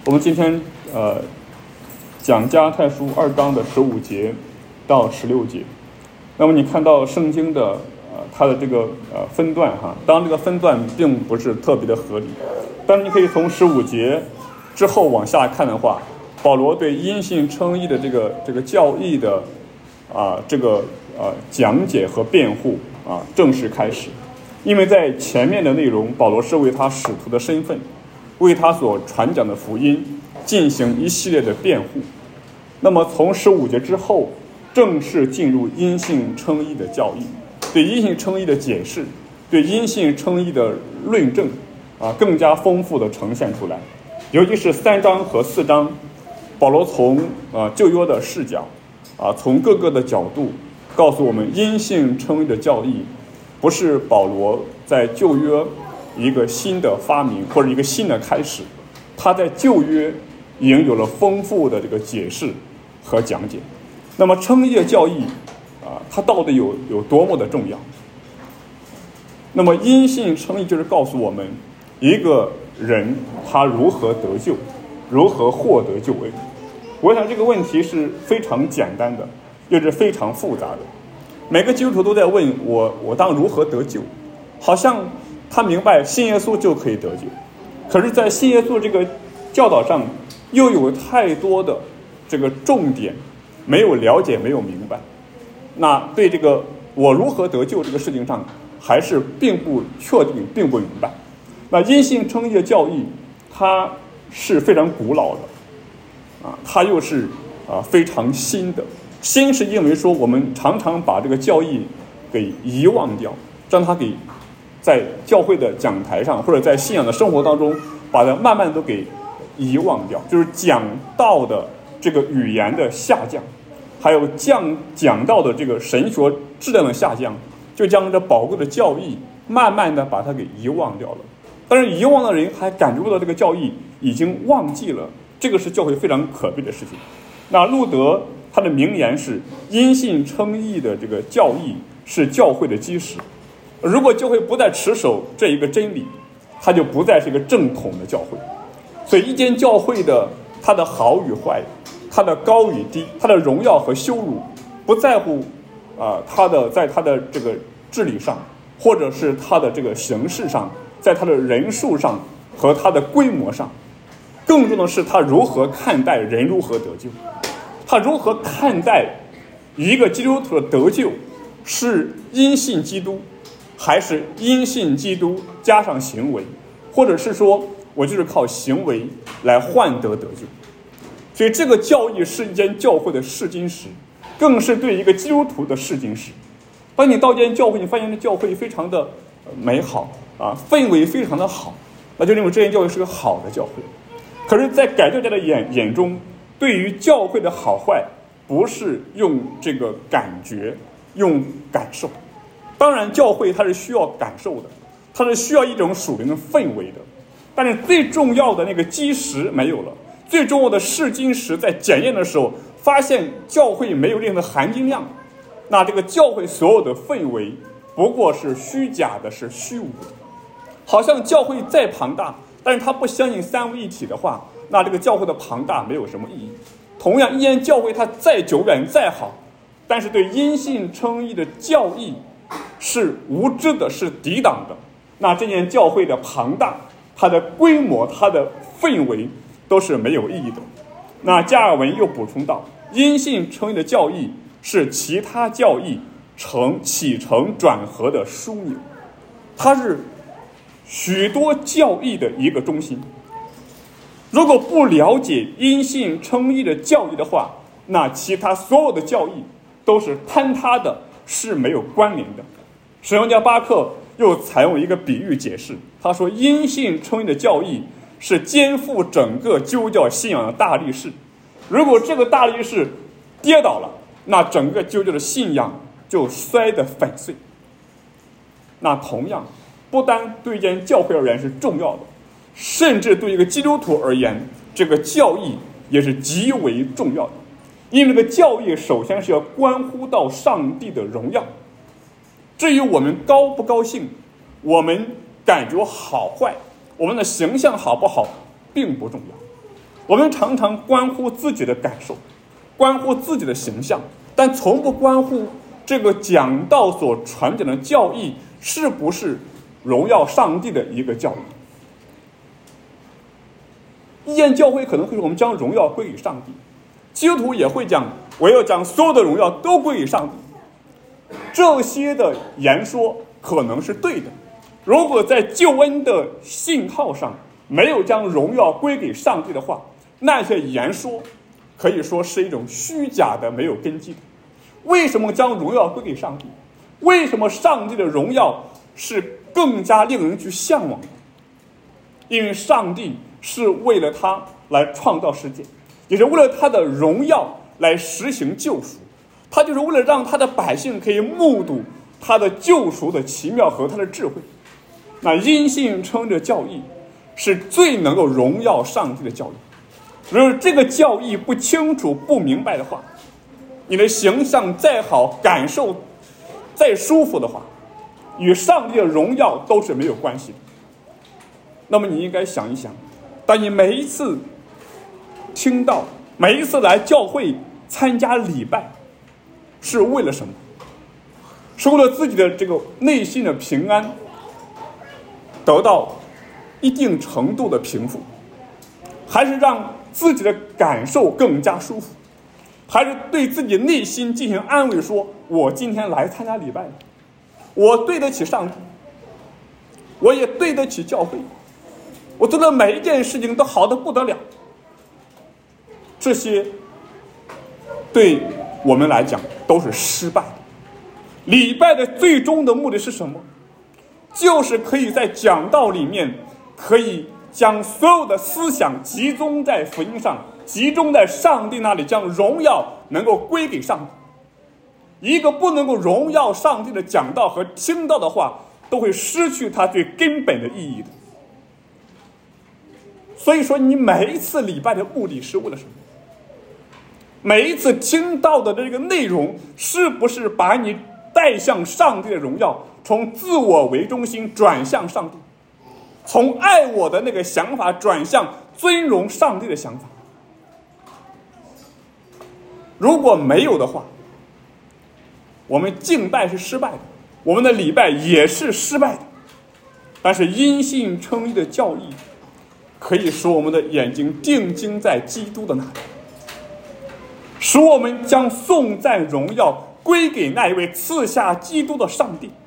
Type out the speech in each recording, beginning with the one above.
我们今天讲加拉太书2章的15节到16节。那么你看到圣经的它的这个分段哈，当然这个分段并不是特别的合理，但是你可以从15节之后往下看的话，保罗对因信称义的这个教义的讲解和辩护正式开始。因为在前面的内容，保罗是为他使徒的身份，为他所传讲的福音进行一系列的辩护。那么从15节之后，正式进入因信称义的教义，对因信称义的解释，对因信称义的论证更加丰富的呈现出来。尤其是3章和4章，保罗从旧约的视角从各个的角度告诉我们，因信称义的教义不是保罗在旧约一个新的发明或者一个新的开始，他在旧约已经有了丰富的这个解释和讲解。那么称义的教义它到底有多么的重要？那么因信称义就是告诉我们一个人他如何得救，如何获得救恩。我想这个问题是非常简单的，又是非常复杂的。每个基督徒都在问我当如何得救，好像他明白信耶稣就可以得救，可是在信耶稣这个教导上又有太多的这个重点没有了解，没有明白。那对这个我如何得救这个事情上还是并不确定，并不明白。那因信称义的教义它是非常古老的它又是非常新的。新是因为说我们常常把这个教义给遗忘掉，让它给在教会的讲台上或者在信仰的生活当中把它慢慢都给遗忘掉，就是讲道的这个语言的下降，还有讲道的这个神学质量的下降，就将这宝贵的教义慢慢的把它给遗忘掉了。但是遗忘的人还感觉不到这个教义已经忘记了，这个是教会非常可悲的事情。那路德他的名言是因信称义的这个教义是教会的基石，如果教会不再持守这一个真理，它就不再是一个正统的教会。所以一间教会的它的好与坏，它的高与低，它的荣耀和羞辱，不在乎它的在它的这个治理上，或者是它的这个形式上，在它的人数上和它的规模上，更重要的是他如何看待人如何得救，他如何看待一个基督徒的得救是因信基督还是因信基督加上行为，或者是说我就是靠行为来换得救。所以这个教义是一间教会的试金石，更是对一个基督徒的试金石。当你到一间教会，你发现这教会非常的美好氛围非常的好，那就认为这间教会是个好的教会。可是在改教家的眼中，对于教会的好坏不是用这个感觉，用感受。当然教会它是需要感受的，它是需要一种属灵的氛围的，但是最重要的那个基石没有了，最重要的试金石在检验的时候发现教会没有任何的含金量，那这个教会所有的氛围不过是虚假的，是虚无的。好像教会再庞大，但是他不相信三位一体的话，那这个教会的庞大没有什么意义。同样一间教会它再久远再好，但是对因信称义的教义是无知的，是抵挡的，那这间教会的庞大，它的规模，它的氛围都是没有意义的。那加尔文又补充到，因信称义的教义是其他教义起承转合的枢纽，它是许多教义的一个中心。如果不了解因信称义的教义的话，那其他所有的教义都是坍塌的，是没有关联的。使用家巴克又采用一个比喻解释，他说因信称义的教义是肩负整个基督教信仰的大力士，如果这个大力士跌倒了，那整个基督教的信仰就摔得粉碎。那同样不单对一间教会而言是重要的，甚至对一个基督徒而言，这个教义也是极为重要的。因为这个教义首先是要关乎到上帝的荣耀，至于我们高不高兴，我们感觉好坏，我们的形象好不好并不重要。 我们常常关乎自己的感受，关乎自己的形象，但从不关乎这个讲道所传讲的教义是不是荣耀上帝的一个教义。意见教会可能会说我们将荣耀归给上帝，基督徒也会讲我要将所有的荣耀都归给上帝。这些的言说可能是对的，如果在救恩的信号上没有将荣耀归给上帝的话，那些言说可以说是一种虚假的，没有根基的。为什么将荣耀归给上帝？为什么上帝的荣耀是更加令人去向往的？因为上帝是为了他来创造世界，也是为了他的荣耀来实行救赎，他就是为了让他的百姓可以目睹他的救赎的奇妙和他的智慧。那因信称的教义是最能够荣耀上帝的教义。如果这个教义不清楚不明白的话，你的形象再好，感受再舒服的话，与上帝的荣耀都是没有关系的。那么你应该想一想，当你每一次听到，每一次来教会参加礼拜，是为了什么？是为了自己的这个内心的平安得到一定程度的平复，还是让自己的感受更加舒服，还是对自己内心进行安慰，说我今天来参加礼拜，我对得起上帝，我也对得起教会，我做的每一件事情都好得不得了。这些对我们来讲都是失败的。礼拜的最终的目的是什么？就是可以在讲道里面，可以将所有的思想集中在福音上，集中在上帝那里，将荣耀能够归给上帝。一个不能够荣耀上帝的讲道和听到的话，都会失去它最根本的意义的。所以说，你每一次礼拜的目的是为了什么？每一次听到的这个内容，是不是把你带向上帝的荣耀，从自我为中心转向上帝，从爱我的那个想法转向尊荣上帝的想法？如果没有的话，我们敬拜是失败的，我们的礼拜也是失败的。但是因信称义的教义可以使我们的眼睛定睛在基督的那里，使我们将颂赞荣耀归给那一位赐下基督的上帝。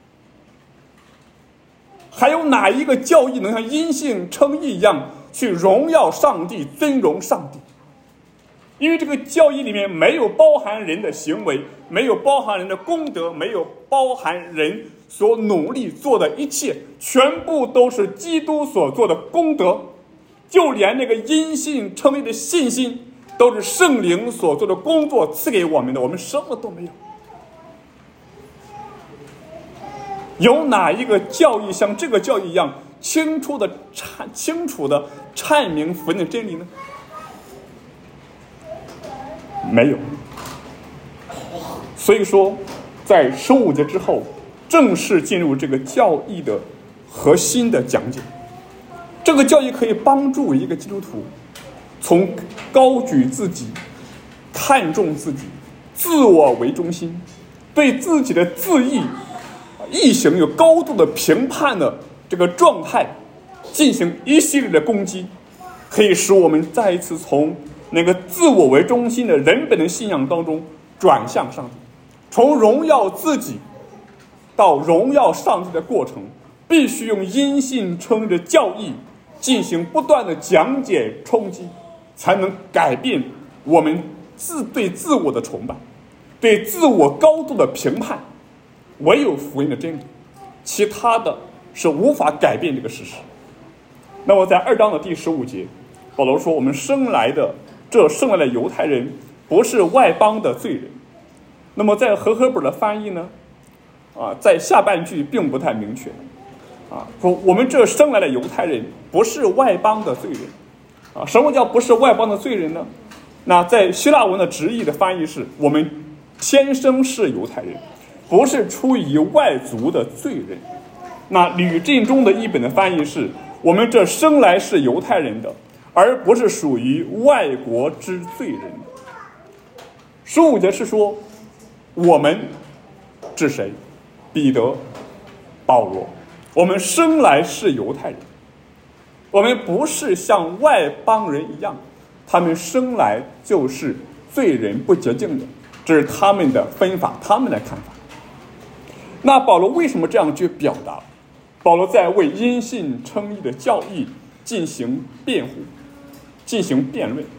还有哪一个教义能像因信称义一样去荣耀上帝、尊荣上帝？因为这个教义里面没有包含人的行为，没有包含人的功德，没有包含人所努力做的一切，全部都是基督所做的功德。就连那个因信称义的信心，都是圣灵所做的工作赐给我们的，我们什么都没有。有哪一个教义像这个教义一样清楚的阐明福音的真理呢？没有。所以说，在15节之后，正式进入这个教义的核心的讲解。这个教义可以帮助一个基督徒从高举自己、看重自己、自我为中心，对自己的自意行有高度的评判的这个状态进行一系列的攻击，可以使我们再一次从那个自我为中心的人本的信仰当中转向上帝，从荣耀自己到荣耀上帝的过程，必须用因信称义的教义进行不断的讲解冲击，才能改变我们对自我的崇拜，对自我高度的评判。唯有福音的真理，其他的是无法改变这个事实。那么在2章的第15节，保罗说我们生来的犹太人不是外邦的罪人。那么在和合本的翻译呢，在下半句并不太明确，说我们这生来的犹太人不是外邦的罪人。什么叫不是外邦的罪人呢？那在希腊文的直译的翻译是我们天生是犹太人，不是出于外族的罪人。那吕振中的译本的翻译是我们这生来是犹太人的， 而不是属于外国之罪人。15节是说，我们指谁？彼得、保罗，我们生来是犹太人，我们不是像外邦人一样，他们生来就是罪人不洁净的，这是他们的分法，他们的看法。那保罗为什么这样去表达？保罗在为因信称义的教义进行辩护，进行辩论。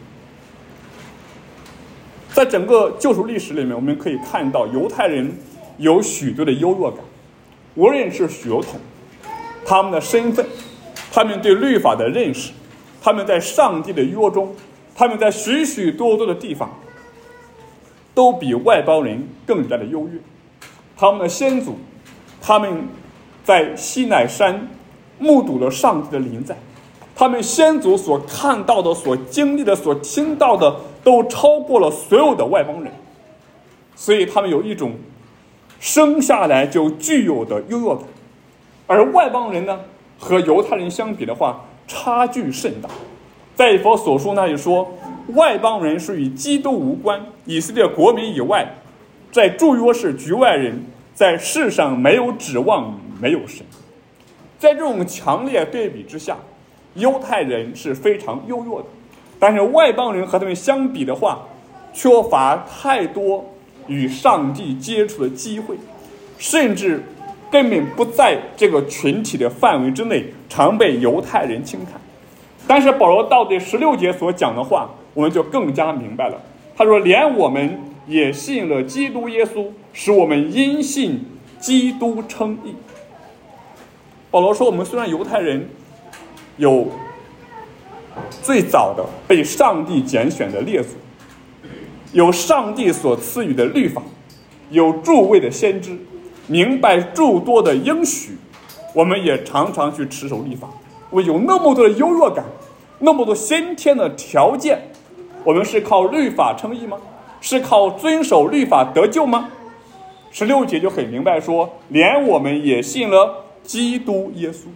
在整个救赎历史里面，我们可以看到犹太人有许多的优越感，无论是血统、他们的身份、他们对律法的认识、他们在上帝的约中，他们在许许多多的地方都比外邦人更加的优越。他们的先祖，他们在西乃山目睹了上帝的临在，他们先祖所看到的、所经历的、所听到的都超过了所有的外邦人，所以他们有一种生下来就具有的优越感。而外邦人呢，和犹太人相比的话，差距甚大。在以弗所书那里说，外邦人是与基督无关，以色列国民以外，在诸约是局外人，在世上没有指望，没有神。在这种强烈对比之下，犹太人是非常优越的，但是外邦人和他们相比的话，缺乏太多与上帝接触的机会，甚至根本不在这个群体的范围之内，常被犹太人轻看。但是保罗到底16节所讲的话，我们就更加明白了。他说，连我们也信了基督耶稣，使我们因信基督称义。保罗说，我们虽然犹太人有最早的被上帝拣选的列祖，有上帝所赐予的律法，有诸位的先知，明白诸多的应许，我们也常常去持守律法。我们有那么多的优越感，那么多先天的条件，我们是靠律法称义吗？是靠遵守律法得救吗？16节就很明白说，连我们也信了基督耶稣，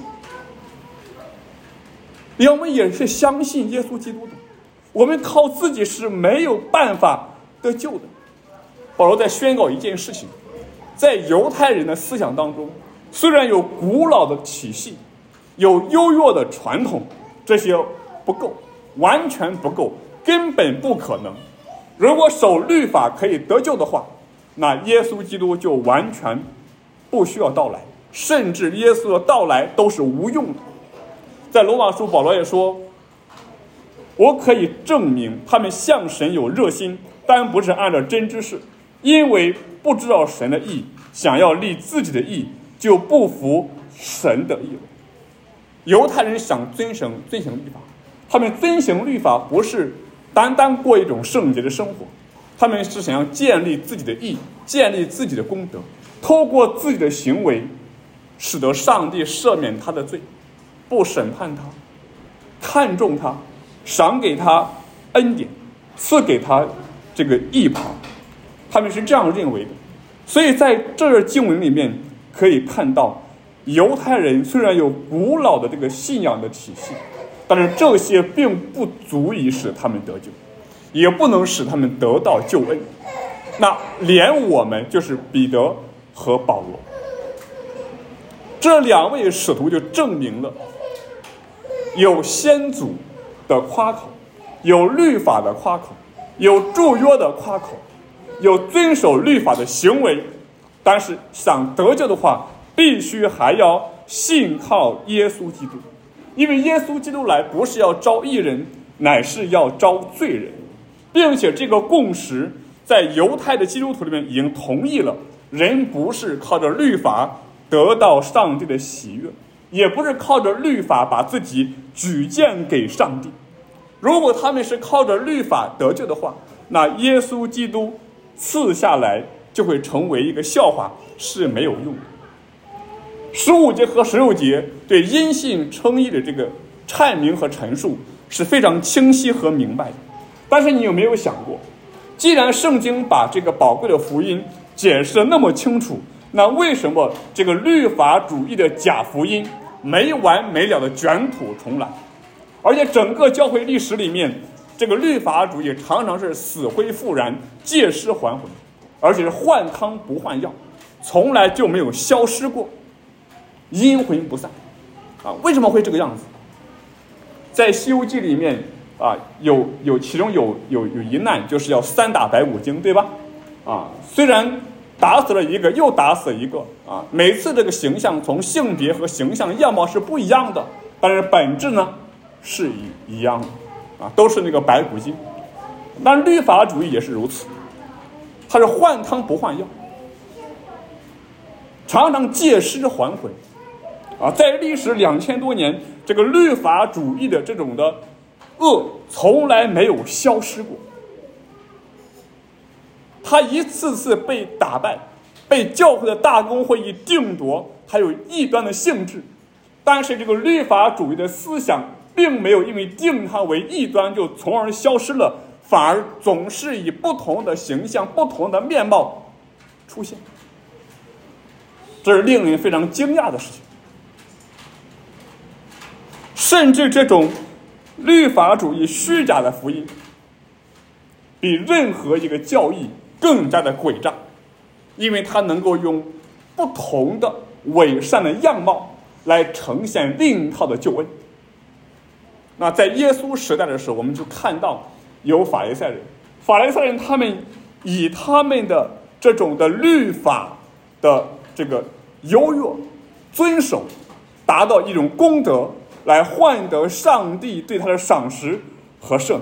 连我们也是相信耶稣基督的，我们靠自己是没有办法得救的。保罗在宣告一件事情，在犹太人的思想当中，虽然有古老的体系，有优越的传统，这些不够，完全不够，根本不可能。如果守律法可以得救的话，那耶稣基督就完全不需要到来，甚至耶稣的到来都是无用的。在罗马书，保罗也说，我可以证明他们向神有热心，但不是按照真知识，因为不知道神的义，想要立自己的义，就不服神的义了。犹太人想遵行律法，他们遵行律法不是单单过一种圣洁的生活，他们是想要建立自己的义，建立自己的功德，透过自己的行为使得上帝赦免他的罪，不审判他，看重他，赏给他恩典，赐给他这个义袍，他们是这样认为的。所以在这经文里面可以看到，犹太人虽然有古老的这个信仰的体系，但是这些并不足以使他们得救，也不能使他们得到救恩。那连我们就是彼得和保罗这两位使徒就证明了，有先祖的夸口，有律法的夸口，有祝约的夸口，有遵守律法的行为，但是想得救的话，必须还要信靠耶稣基督。因为耶稣基督来不是要招义人，乃是要招罪人，并且这个共识在犹太的基督徒里面已经同意了，人不是靠着律法得到上帝的喜悦，也不是靠着律法把自己举荐给上帝。如果他们是靠着律法得救的话，那耶稣基督赐下来就会成为一个笑话，是没有用的。15节和16节对因信称义的这个阐明和陈述是非常清晰和明白的。但是你有没有想过，既然圣经把这个宝贵的福音解释得那么清楚，那为什么这个律法主义的假福音没完没了的卷土重来？ 而且整个教会历史里面，这个律法主义常常是死灰复燃，借尸还魂，而且是换汤不换药，从来就没有消失过，阴魂不散为什么会这个样子？在《西游记》里面其中有一难，就是要3打白骨精，对吧？虽然打死了一个又打死一个每次这个形象从性别和形象样貌是不一样的，但是本质呢是一样的都是那个白骨精。但律法主义也是如此，它是换汤不换药，常常借尸还魂在历史2000多年，这个律法主义的这种的恶从来没有消失过，他一次次被打败，被教会的大公会议定夺，还有异端的性质。但是这个律法主义的思想并没有因为定它为异端就从而消失了，反而总是以不同的形象、不同的面貌出现，这是令人非常惊讶的事情。甚至这种律法主义虚假的福音比任何一个教义更加的诡诈，因为它能够用不同的伪善的样貌来呈现另一套的救恩。那在耶稣时代的时候，我们就看到有法利赛人他们以他们的这种的律法的这个优越遵守，达到一种功德，来换得上帝对他的赏识和赦免。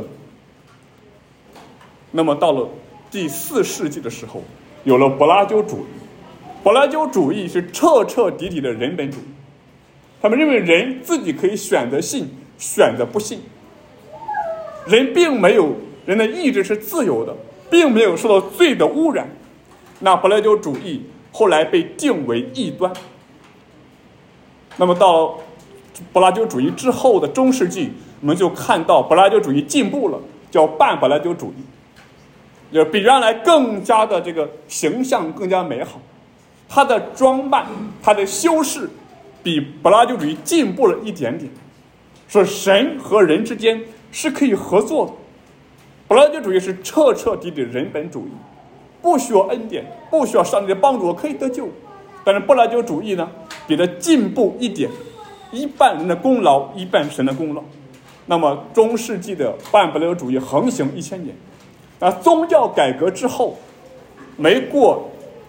那么到了第4世纪的时候，有了柏拉修主义。柏拉修主义是彻彻底底的人本主义，他们认为人自己可以选择信，选择不信，人的意志是自由的，并没有受到罪的污染。那柏拉修主义后来被定为异端。那么到柏拉修主义之后的中世纪，我们就看到柏拉修主义进步了，叫半柏拉修主义，也比原来更加的这个形象更加美好，它的装扮，它的修饰比柏拉修主义进步了一点点，说神和人之间是可以合作的。柏拉修主义是彻彻底底的人本主义，不需要恩典，不需要上帝的帮助可以得救。但是柏拉修主义呢，比它进步一点，一半人的功劳，一半神的功劳。那么中世纪的半柏拉修主义横行1000年，那宗教改革之后，没过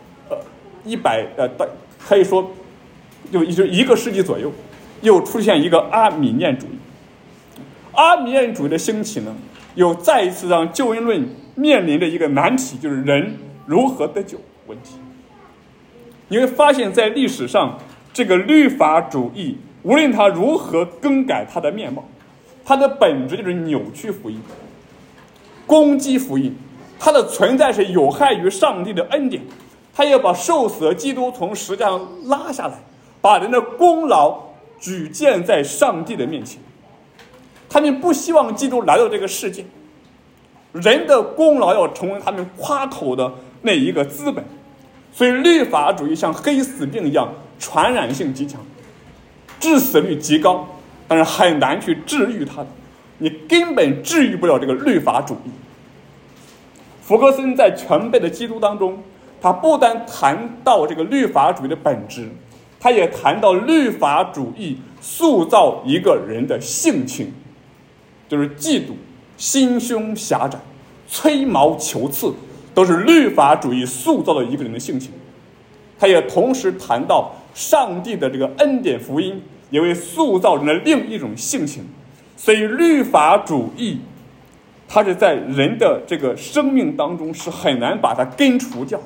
可以说就1个世纪左右，又出现一个阿米念主义。阿米念主义的兴起呢，又再一次让救恩论面临着一个难题，就是人如何得救问题。你会发现在历史上，这个律法主义无论它如何更改它的面貌，它的本质就是扭曲福音，攻击福音，它的存在是有害于上帝的恩典，它要把受死的基督从十字架上拉下来，把人的功劳举荐在上帝的面前。他们不希望基督来到这个世界，人的功劳要成为他们夸口的那一个资本。所以律法主义像黑死病一样，传染性极强，致死率极高，但是很难去治愈它的，你根本治愈不了这个律法主义。福格森在全备的基督当中，他不单谈到这个律法主义的本质，他也谈到律法主义塑造一个人的性情，就是嫉妒、心胸狭窄、吹毛求疵，都是律法主义塑造了一个人的性情。他也同时谈到上帝的这个恩典福音也为塑造人的另一种性情。所以律法主义它是在人的这个生命当中是很难把它根除掉。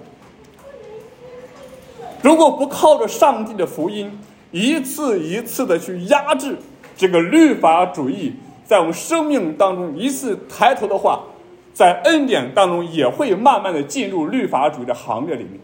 如果不靠着上帝的福音一次一次的去压制这个律法主义在我们生命当中一次抬头的话，在恩典当中也会慢慢的进入律法主义的行列里面。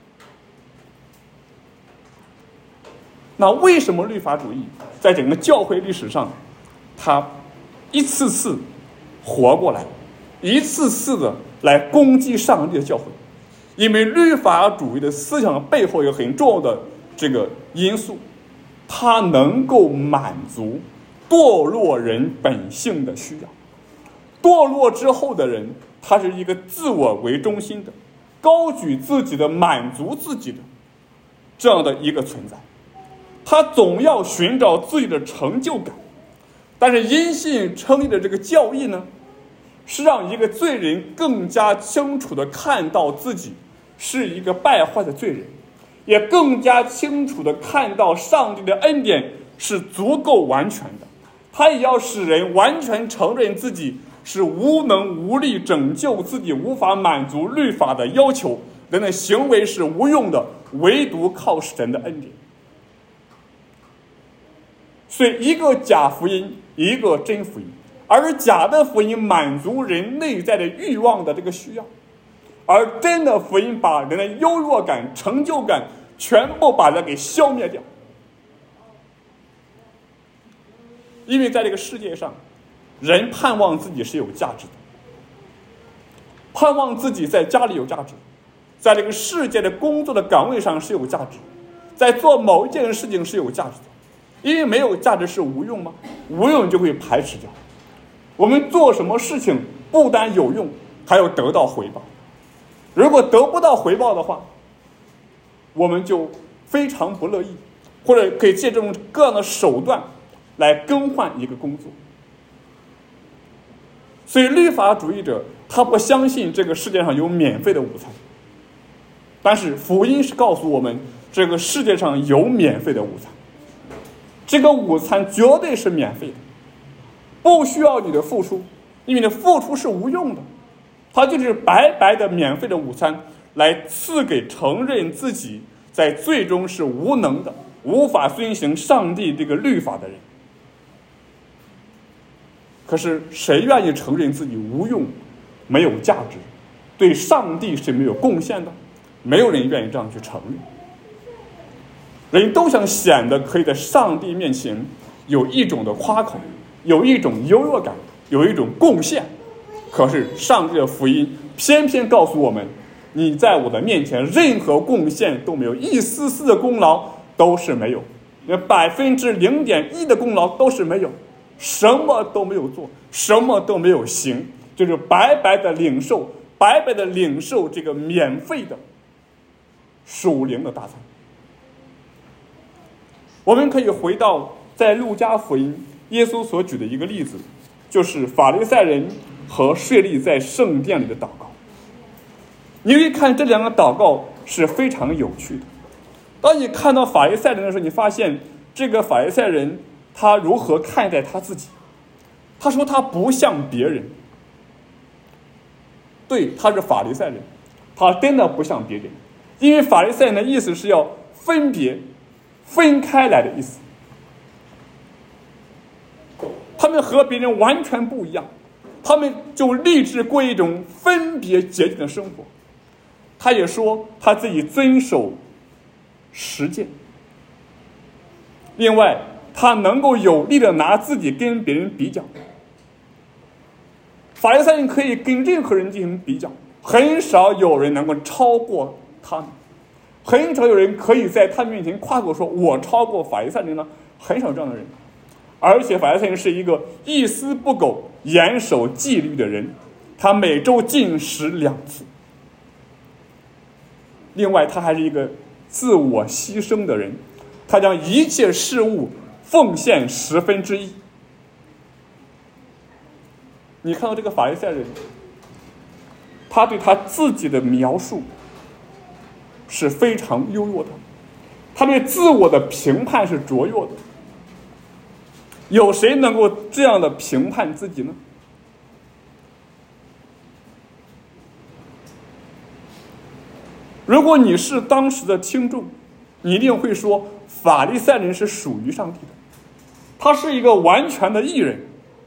那为什么律法主义在整个教会历史上它一次次活过来，一次次的来攻击上帝的教会？因为律法主义的思想背后有很重要的这个因素，它能够满足堕落人本性的需要。堕落之后的人，他是一个自我为中心的，高举自己的，满足自己的这样的一个存在。他总要寻找自己的成就感。但是因信称义的这个教义呢，是让一个罪人更加清楚地看到自己是一个败坏的罪人，也更加清楚地看到上帝的恩典是足够完全的。他也要使人完全承认自己是无能无力拯救自己，无法满足律法的要求，人的行为是无用的，唯独靠神的恩典。所以一个假福音，一个真福音，而假的福音满足人内在的欲望的这个需要，而真的福音把人的优越感、成就感全部把它给消灭掉。因为在这个世界上，人盼望自己是有价值的，盼望自己在家里有价值，在这个世界的工作的岗位上是有价值，在做某一件事情是有价值的。因为没有价值是无用吗？无用就会排斥掉。我们做什么事情不单有用，还要得到回报。如果得不到回报的话，我们就非常不乐意，或者可以借这种各样的手段来更换一个工作。所以律法主义者他不相信这个世界上有免费的午餐，但是福音是告诉我们，这个世界上有免费的午餐。这个午餐绝对是免费的，不需要你的付出，因为你的付出是无用的。它就是白白的免费的午餐，来赐给承认自己在最终是无能的，无法遵行上帝这个律法的人。可是谁愿意承认自己无用、没有价值，对上帝是没有贡献的？没有人愿意这样去承认。人都想显得可以在上帝面前有一种的夸口，有一种优越感，有一种贡献。可是上帝的福音偏偏告诉我们，你在我的面前任何贡献都没有，一丝丝的功劳都是没有，0.1%的功劳都是没有，什么都没有做，什么都没有行，就是白白的领受这个免费的属灵的大餐。我们可以回到在路加福音耶稣所举的一个例子，就是法利赛人和税吏在圣殿里的祷告。你一看这两个祷告是非常有趣的。当你看到法利赛人的时候，你发现这个法利赛人他如何看待他自己。他说他不像别人，对，他是法利赛人，他真的不像别人，因为法利赛人的意思是要分开来的意思。他们和别人完全不一样，他们就立志过一种分别洁净的生活。他也说他自己遵守实践，另外他能够有力的拿自己跟别人比较。法利赛人可以跟任何人进行比较，很少有人能够超过他们，很少有人可以在他们面前夸口说我超过法利赛人呢，很少这样的人。而且法利赛人是一个一丝不苟严守纪律的人，他每周禁食2次。另外他还是一个自我牺牲的人，他将一切事物奉献1/10。你看到这个法利赛人，他对他自己的描述是非常优越的，他对自我的评判是卓越的。有谁能够这样的评判自己呢？如果你是当时的听众，你一定会说法利赛人是属于上帝的，他是一个完全的义人。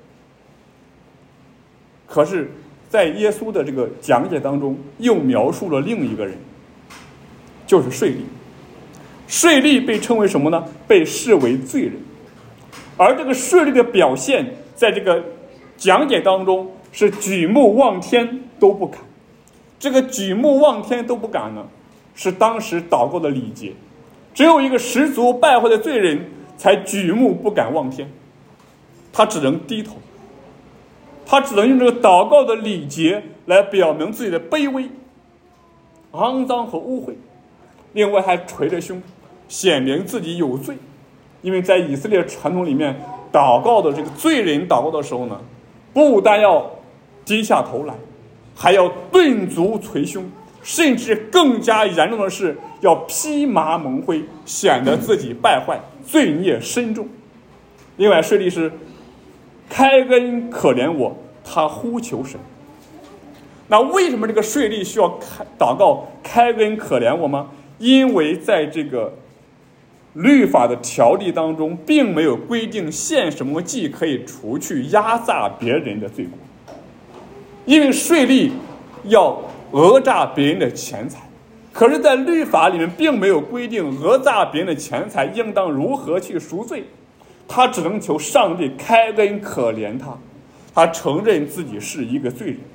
可是在耶稣的这个讲解当中又描述了另一个人，就是税吏。税吏被称为什么呢？被视为罪人。而这个税吏的表现在这个讲解当中是举目望天都不敢。这个举目望天都不敢呢，是当时祷告的礼节，只有一个十足败坏的罪人才举目不敢望天。 他只能低头，他只能用这个祷告的礼节来表明自己的卑微、肮脏和污秽，另外还捶着胸，显明自己有罪。因为在以色列传统里面，祷告的这个罪人祷告的时候呢，不但要低下头来，还要顿足捶胸，甚至更加严重的是要披麻蒙灰，显得自己败坏，罪孽深重。另外税吏是开恩可怜我，他呼求神。那为什么这个税吏需要祷告开恩可怜我吗？因为在这个律法的条例当中，并没有规定献什么祭可以除去压榨别人的罪过。因为税吏要讹诈别人的钱财，可是在律法里面并没有规定讹诈别人的钱财应当如何去赎罪，他只能求上帝开恩可怜他，他承认自己是一个罪人。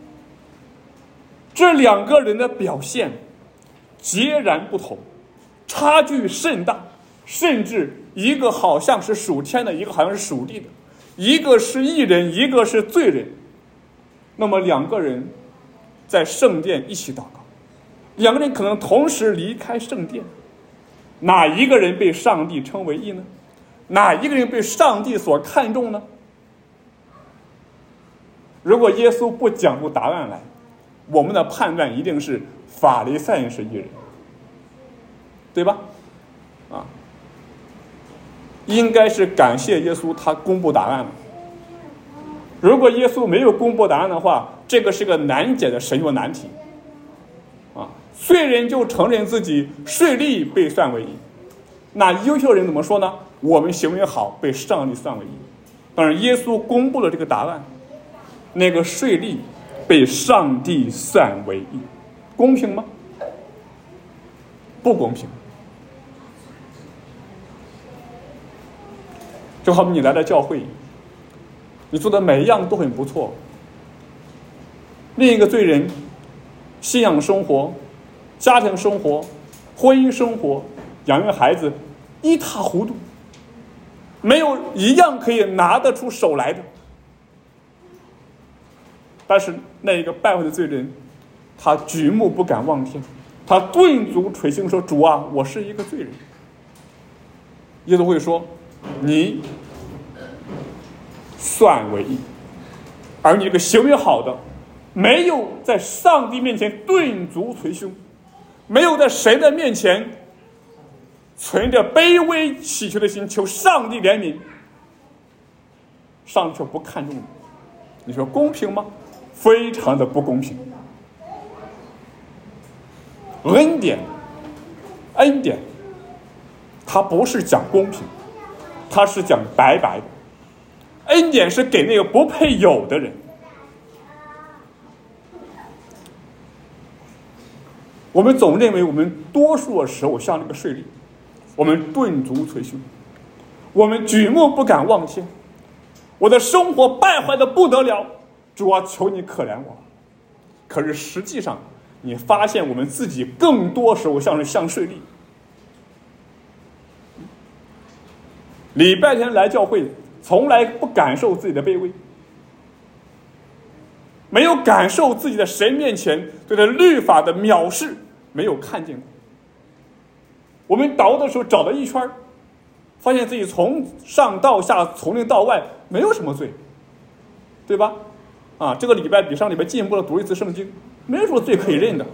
这两个人的表现截然不同，差距甚大，甚至一个好像是属天的，一个好像是属地的，一个是义人，一个是罪人。那么两个人在圣殿一起祷告，两个人可能同时离开圣殿，哪一个人被上帝称为义呢？哪一个人被上帝所看重呢？如果耶稣不讲出答案来，我们的判断一定是法利赛人是义人，对吧？应该是感谢耶稣他公布答案了。如果耶稣没有公布答案的话，这个是个难解的神学难题。罪人就承认自己税吏被算为义，那优秀人怎么说呢？我们行为好，被上帝算为义。但是耶稣公布了这个答案，那个税吏被上帝算为义，公平吗？不公平。就好比你来到教会，你做的每一样都很不错，另一个罪人信仰生活、家庭生活、婚姻生活、养育孩子一塌糊涂，没有一样可以拿得出手来的。但是那一个败坏的罪人，他举目不敢望天，他顿足捶胸说：“主啊，我是一个罪人。”耶稣会说：“你算为义。”而你这个行为好的，没有在上帝面前顿足捶胸，没有在神的面前存着卑微祈求的心求上帝怜悯，上帝却不看重你，你说公平吗？非常的不公平。恩典它不是讲公平，它是讲白白的。恩典是给那个不配有的人。我们总认为我们多数的时候像那个税吏，我们顿足捶胸，我们举目不敢望天，我的生活败坏的不得了，主啊，求你可怜我。可是实际上你发现我们自己更多时候像税吏。礼拜天来教会从来不感受自己的卑微，没有感受自己在神面前对他律法的藐视，没有看见过。我们祷告的时候找了一圈，发现自己从上到下从内到外没有什么罪，对吧？这个礼拜比上礼拜进步了，读一次圣经，没有什么罪可以认的。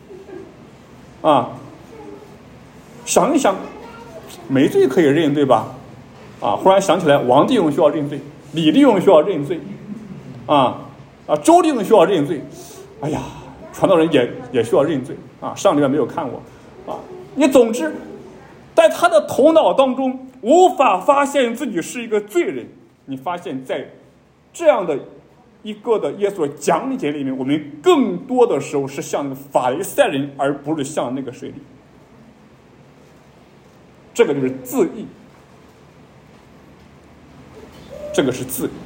想一想，没罪可以认，对吧？忽然想起来，王弟兄需要认罪，李弟兄需要认罪，周弟兄需要认罪，哎呀，传道人也需要认罪上礼拜没有看过你总之，在他的头脑当中无法发现自己是一个罪人。你发现，在这样的一个的耶稣的讲解里面，我们更多的时候是像那个法利赛人，而不是像那个税吏。这个就是自义。这个是自义。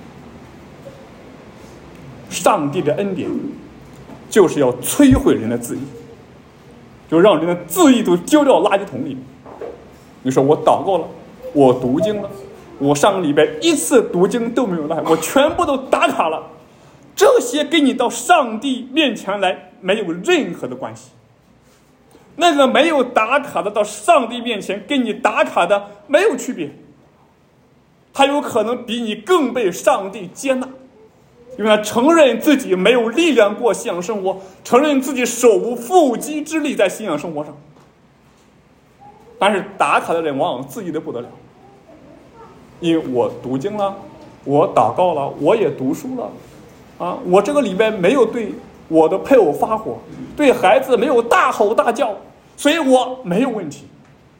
上帝的恩典就是要摧毁人的自义，就让人的自义都丢掉垃圾桶里。你说我祷告了，我读经了， 我上个礼拜一次读经都没有落，我全部都打卡了，这些跟你到上帝面前来没有任何的关系。那个没有打卡的到上帝面前跟你打卡的没有区别，他有可能比你更被上帝接纳，因为他承认自己没有力量过信仰生活，承认自己手无缚鸡之力在信仰生活上。但是打卡的人往往自己的不得了，因为我读经了，我祷告了，我也读书了啊，我这个礼拜没有对我的配偶发火，对孩子没有大吼大叫，所以我没有问题。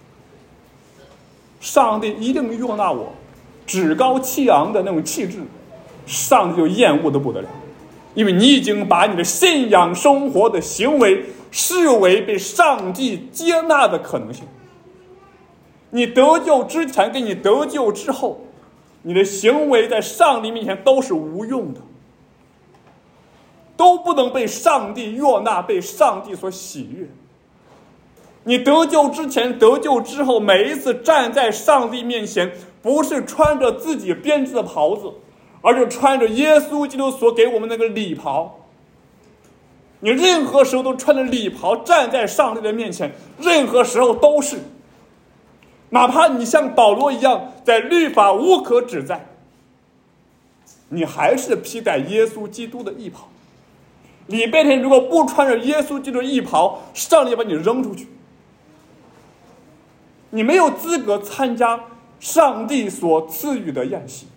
上帝一定悦纳我趾高气昂的那种气质，上帝就厌恶的不得了，因为你已经把你的信仰生活的行为视为被上帝接纳的可能性。你得救之前跟你得救之后，你的行为在上帝面前都是无用的，都不能被上帝悦纳，被上帝所喜悦。你得救之前得救之后，每一次站在上帝面前，不是穿着自己编织的袍子，而是穿着耶稣基督所给我们那个礼袍。你任何时候都穿着礼袍站在上帝的面前，任何时候都是，哪怕你像保罗一样在律法无可指摘，你还是披戴耶稣基督的义袍。礼拜天如果不穿着耶稣基督的义袍，上帝把你扔出去，你没有资格参加上帝所赐予的宴席。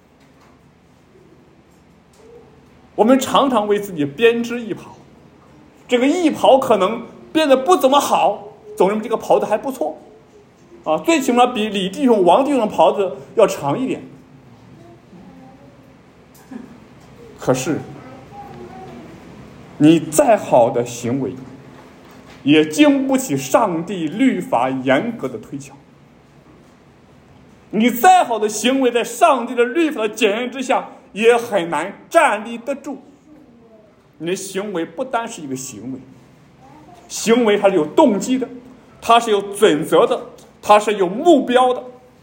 我们常常为自己编织义袍，这个义袍可能编得不怎么好，总认为这个袍子还不错啊，最起码比李弟兄、王弟兄的袍子要长一点。可是你再好的行为也经不起上帝律法严格的推敲，你再好的行为在上帝的律法的检验之下也很难站立得住。你的行为不单是一个行为，行为还是有动机的，它是有准则的，它是有目标的。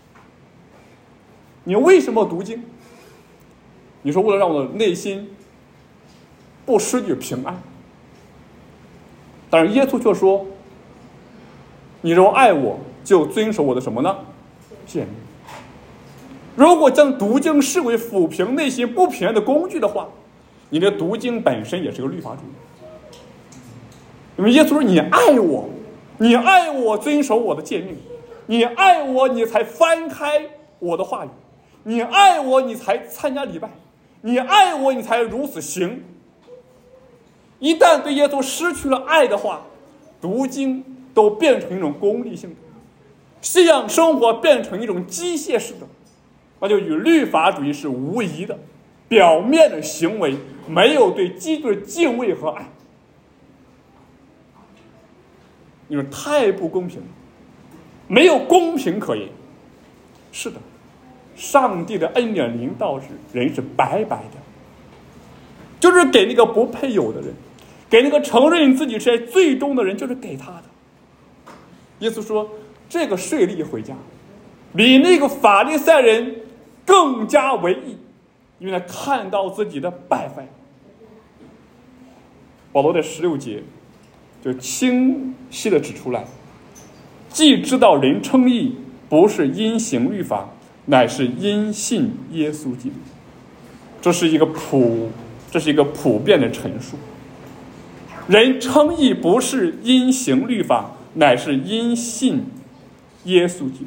你为什么读经？你说为了让我的内心不失去平安。但是耶稣却说，你若爱我，就遵守我的什么呢？诫命。如果将读经视为抚平内心不平安的工具的话，你的读经本身也是个律法主义。因为耶稣说，你爱我，你爱我，遵守我的诫命，你爱我，你才翻开我的话语，你爱我，你才参加礼拜，你爱我，你才如此行。一旦对耶稣失去了爱的话，读经都变成一种功利性的，信仰生活变成一种机械式的，那就与律法主义是无疑的。表面的行为没有对基督的敬畏和爱，你说太不公平了，没有公平可言。是的，上帝的恩典临到时，人是白白的，就是给那个不配有的人，给那个承认自己是最终的人，就是给他的。耶稣说，这个税吏回家比那个法利赛人更加为义，因为他看到自己的败坏。保罗在16节就清晰地指出来，既知道人称义不是因行律法，乃是因信耶稣基督。这是一个普遍的陈述。人称义不是因行律法，乃是因信耶稣基督。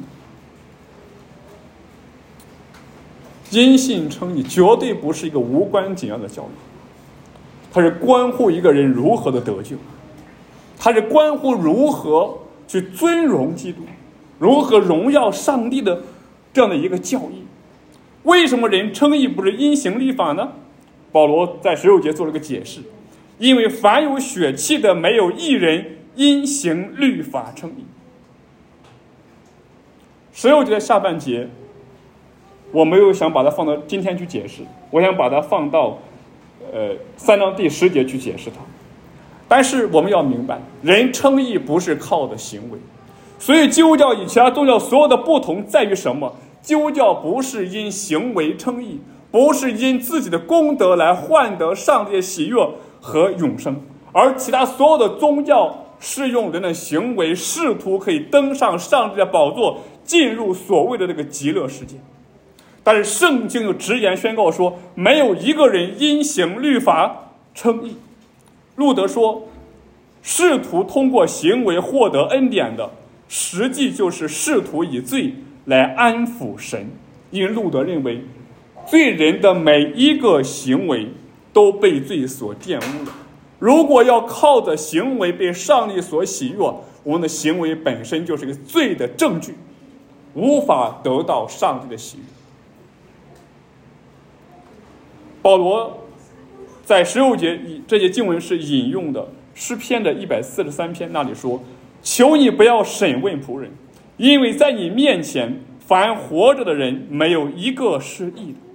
因信称义绝对不是一个无关紧要的教育，它是关乎一个人如何的得救，它是关乎如何去尊荣基督，如何荣耀上帝的这样的一个教义。为什么人称义不是因行律法呢？保罗在16节做了个解释，因为凡有血气的，没有一人因行律法称义。16节的下半节我没有想把它放到今天去解释，我想把它放到3章第10节去解释它。但是我们要明白，人称义不是靠的行为，所以基督教与其他宗教所有的不同在于什么？ 基督教不是因行为称义，不是因自己的功德来换得上帝的喜悦和永生，而其他所有的宗教是用人的行为试图可以登上上帝的宝座，进入所谓的这个极乐世界。但是圣经有直言宣告说，没有一个人因行律法称义。路德说，试图通过行为获得恩典的，实际就是试图以罪来安抚神。因为路德认为，罪人的每一个行为都被罪所玷污了。如果要靠着行为被上帝所喜悦，我们的行为本身就是一个罪的证据，无法得到上帝的喜悦。保罗在16节，这些经文是引用的诗篇的143篇，那里说，求你不要审问仆人，因为在你面前凡活着的人没有一个是义的。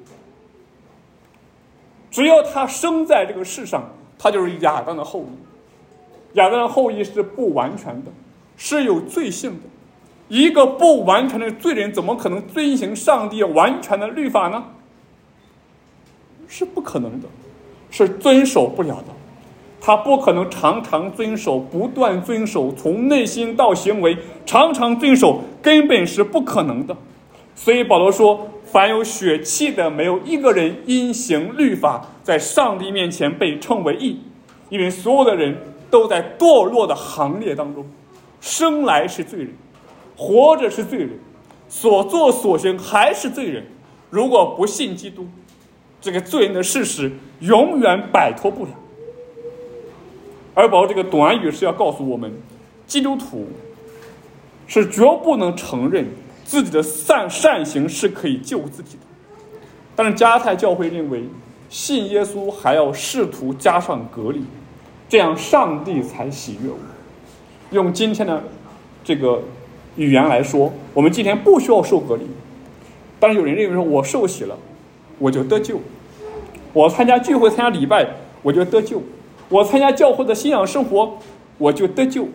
只要他生在这个世上，他就是亚当的后裔。亚当的后裔是不完全的，是有罪性的。一个不完全的罪人怎么可能遵行上帝完全的律法呢？是不可能的，是遵守不了的。他不可能常常遵守，不断遵守，从内心到行为常常遵守，根本是不可能的。所以保罗说，凡有血气的，没有一个人因行律法在上帝面前被称为义。因为所有的人都在堕落的行列当中，生来是罪人，活着是罪人，所作所行还是罪人。如果不信基督，这个罪人的事实永远摆脱不了。而保罗这个短语是要告诉我们，基督徒是绝不能承认自己的善行是可以救自己的。但是加太教会认为，信耶稣还要试图加上隔离，这样上帝才喜悦我。用今天的这个语言来说，我们今天不需要受隔离。但是有人认为说，我受洗了我就得救，我参加聚会参加礼拜我就得救，我参加教会的信仰生活我就得救。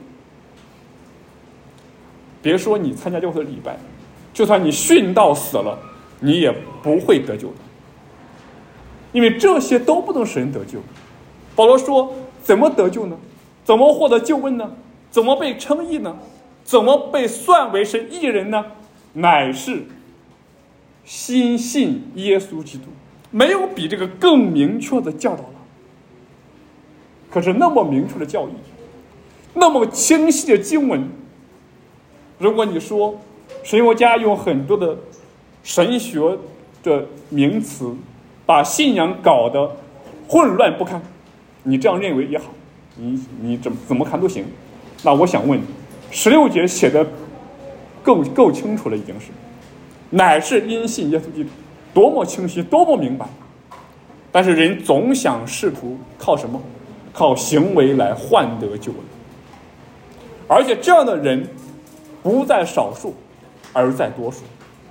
别说你参加教会的礼拜，就算你殉道死了，你也不会得救的，因为这些都不能使人得救。保罗说，怎么得救呢？怎么获得救恩呢？怎么被称义呢？怎么被算为是义人呢？乃是心信耶稣基督。没有比这个更明确的教导了。可是那么明确的教义，那么清晰的经文，如果你说神学家用很多的神学的名词把信仰搞得混乱不堪，你这样认为也好，你怎么看都行。那我想问，16节写的够清楚了，已经是乃是因信耶稣基督，多么清晰，多么明白。但是人总想试图靠什么？靠行为来换得救恩。而且这样的人不在少数，而在多数。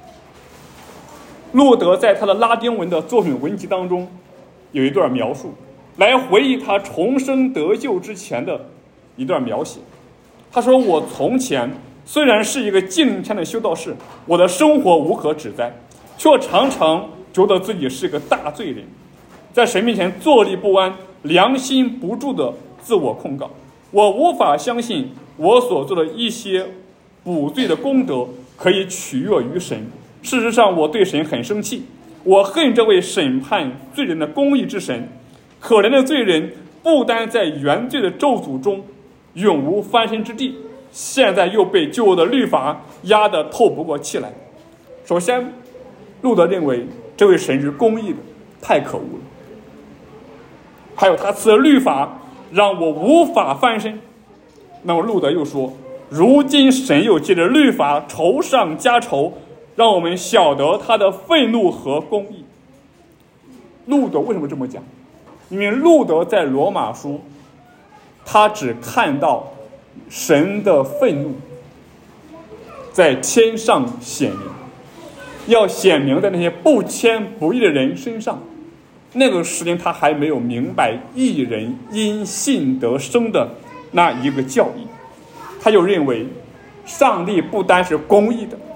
路德在他的拉丁文的作品文集当中有一段描述，来回忆他重生得救之前的一段描写。他说，我从前虽然是一个敬虔的修道士，我的生活无可指摘，却常常觉得自己是个大罪人，在神面前坐立不安，良心不住的自我控告。我无法相信我所做的一些补罪的功德可以取悦于神。事实上，我对神很生气，我恨这位审判罪人的公义之神。可怜的罪人不单在原罪的咒诅中永无翻身之地，现在又被旧的律法压得透不过气来。首先，路德认为这位神是公义的，太可恶了。还有他赐的律法让我无法翻身。那么路德又说，如今神又借着律法仇上加仇，让我们晓得他的愤怒和公义。路德为什么这么讲？因为路德在罗马书，他只看到神的愤怒在天上显明，要显明在那些不谦不义的人身上。那个时间他还没有明白义人因信得生的那一个教义。他就认为上帝不单是公义的，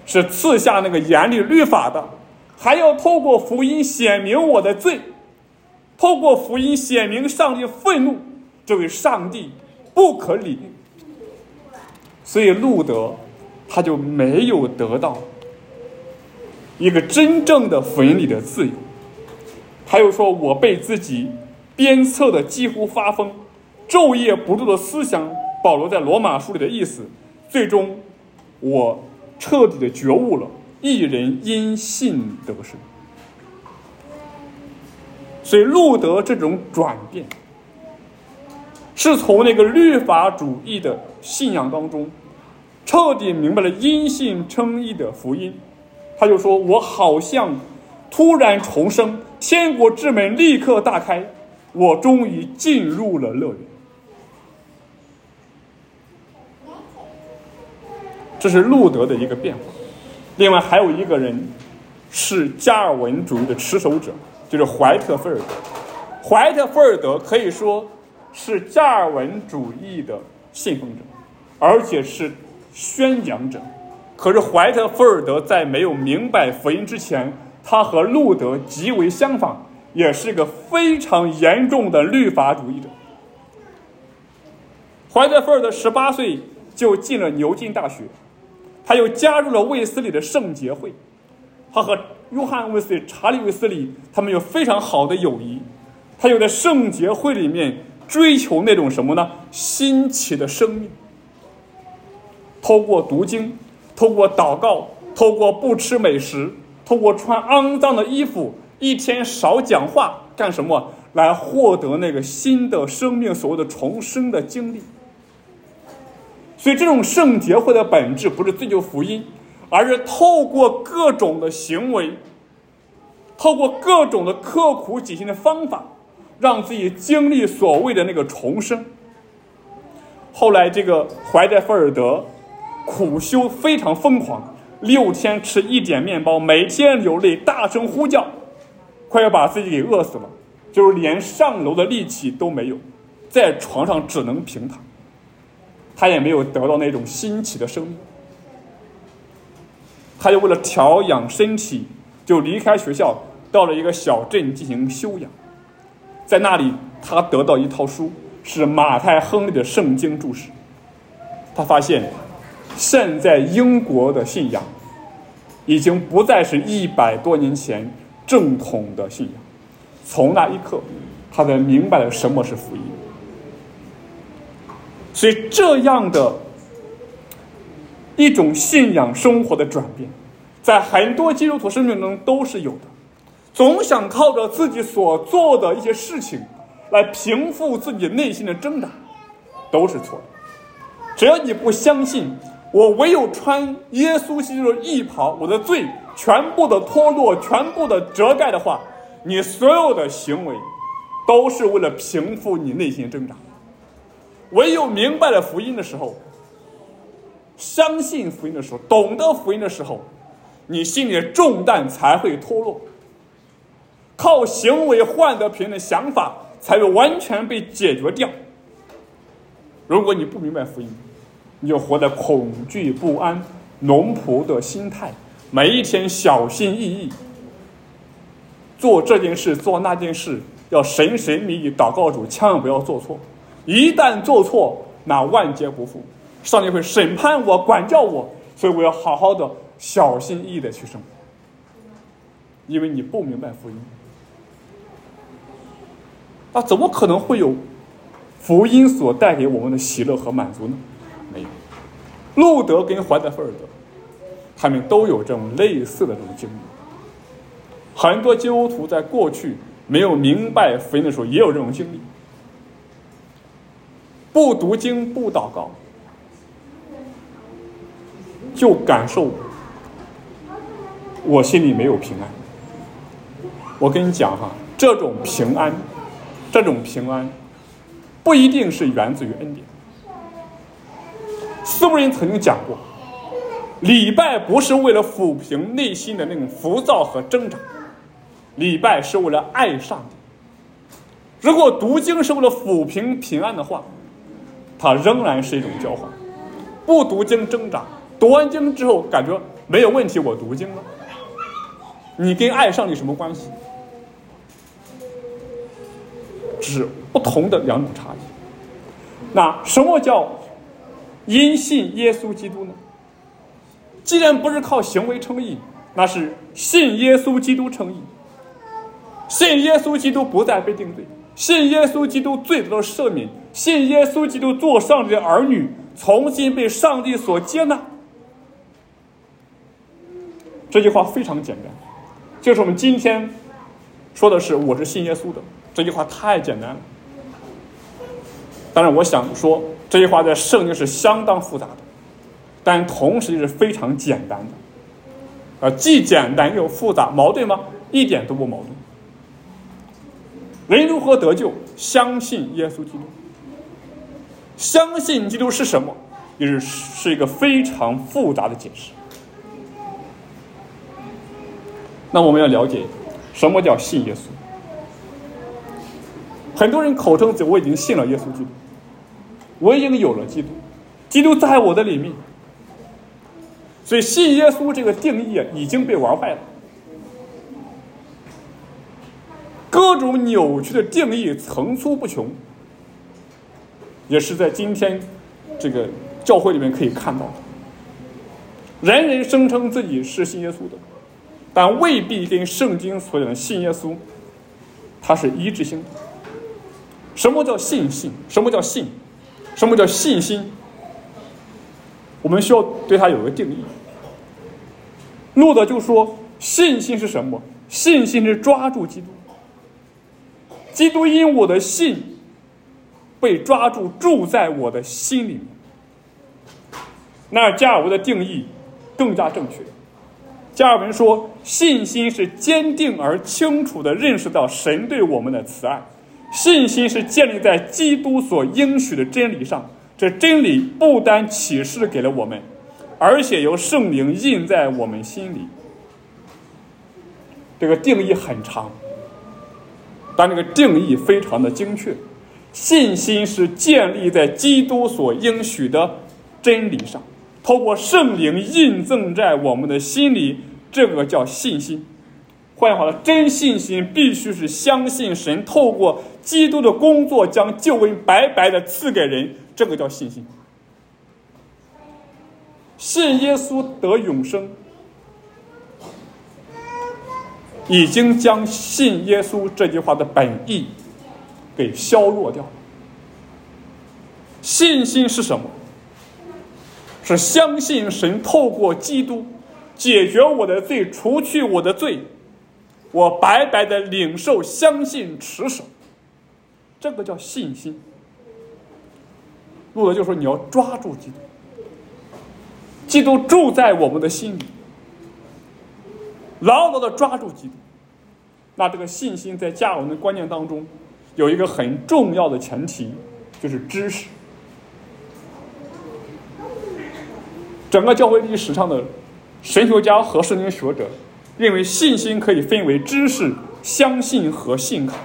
是赐下那个严厉律法的，还要透过福音显明我的罪，透过福音显明上帝愤怒，这位上帝不可理喻。所以路德他就没有得到一个真正的福音里的自由。他又说，我被自己鞭策的几乎发疯，昼夜不住的思想保罗在罗马书里的意思，最终我彻底的觉悟了，一人因信得生。所以路德这种转变是从那个律法主义的信仰当中彻底明白了因信称义的福音。他就说，我好像突然重生，天国之门立刻大开，我终于进入了乐园。这是路德的一个变化。另外还有一个人是加尔文主义的持守者，就是怀特菲尔德。怀特菲尔德可以说是加尔文主义的信奉者，而且是宣讲者。可是怀特菲尔德在没有明白福音之前，他和路德极为相反，也是一个非常严重的律法主义者。怀特菲尔德18岁就进了牛津大学，他又加入了卫斯理的圣洁会，他和约翰卫斯理、查理卫斯理他们有非常好的友谊。他又在圣洁会里面追求那种什么呢？新奇的生命。透过读经，透过祷告，透过不吃美食，透过穿肮脏的衣服，一天少讲话，干什么？来获得那个新的生命，所谓的重生的经历。所以这种圣洁会的本质不是追求福音，而是透过各种的行为，透过各种的刻苦己心的方法，让自己经历所谓的那个重生。后来这个怀特菲尔德苦修非常疯狂，6天吃1点面包，每天流泪，大声呼叫，快要把自己给饿死了，就是连上楼的力气都没有，在床上只能平躺。他也没有得到那种新奇的生命。他就为了调养身体，就离开学校，到了一个小镇进行修养。在那里他得到一套书，是马太·亨利的圣经注释。他发现现在英国的信仰已经不再是100多年前正统的信仰。从那一刻他才明白了什么是福音。所以这样的一种信仰生活的转变，在很多基督徒生命中都是有的。总想靠着自己所做的一些事情来平复自己内心的挣扎，都是错的。只要你不相信我唯有穿耶稣基督的义袍，我的罪全部的脱落，全部的遮盖的话，你所有的行为都是为了平复你内心的挣扎。唯有明白了福音的时候，相信福音的时候，懂得福音的时候，你心里的重担才会脱落。靠行为换得平安的想法才会完全被解决掉。如果你不明白福音，你就活在恐惧不安、农仆的心态，每一天小心翼翼，做这件事做那件事，要神神秘秘祷告主，千万不要做错。一旦做错，那万劫不复，上帝会审判我，管教我，所以我要好好的小心翼翼的去生活。因为你不明白福音，那怎么可能会有福音所带给我们的喜乐和满足呢？没有。路德跟怀特菲尔德他们都有这种类似的这种经历。很多基督徒在过去没有明白福音的时候也有这种经历，不读经不祷告，就感受我心里没有平安。我跟你讲哈，这种平安不一定是源自于恩典。斯伯人曾经讲过，礼拜不是为了抚平内心的那种浮躁和挣扎，礼拜是为了爱上帝。如果读经是为了抚平平安的话，它仍然是一种交换。不读经挣扎，读完经之后感觉没有问题，我读经了。你跟爱上帝什么关系？只是不同的两种差异。那什么叫因信耶稣基督呢？既然不是靠行为称义，那是信耶稣基督称义。信耶稣基督不再被定罪，信耶稣基督罪得到赦免，信耶稣基督做上帝的儿女，重新被上帝所接纳。这句话非常简单，就是我们今天说的是我是信耶稣的，这句话太简单了。当然我想说这句话在圣经是相当复杂的，但同时也是非常简单的。既简单又复杂，矛盾吗？一点都不矛盾。人如何得救？相信耶稣基督。相信基督是什么？也是一个非常复杂的解释。那我们要了解什么叫信耶稣。很多人口称自己我已经信了耶稣基督，我已经有了基督，基督在我的里面。所以信耶稣这个定义已经被玩坏了，各种扭曲的定义层出不穷，也是在今天这个教会里面可以看到的。人人声称自己是信耶稣的，但未必跟圣经所讲的信耶稣它是一致性的。什么叫信心？什么叫信？什么叫信心？我们需要对它有个定义。路德就说信心是什么？信心是抓住基督，基督因我的信被抓住，住在我的心里面。那加尔文的定义更加正确。加尔文说，信心是坚定而清楚地认识到神对我们的慈爱，信心是建立在基督所应许的真理上，这真理不单启示给了我们，而且由圣灵印在我们心里。这个定义很长，但这个定义非常的精确。信心是建立在基督所应许的真理上，透过圣灵印证在我们的心里，这个叫信心。换句话说，真信心必须是相信神透过基督的工作将救恩白白的赐给人，这个叫信心。信耶稣得永生，已经将信耶稣这句话的本意给削弱掉了。信心是什么？是相信神透过基督解决我的罪，除去我的罪，我白白的领受，相信持守，这个叫信心。路德就说你要抓住基督，基督住在我们的心里，牢牢的抓住基督。那这个信心在加尔文的观念当中有一个很重要的前提，就是知识。整个教会历史上的神学家和圣经学者认为信心可以分为知识、相信和信靠。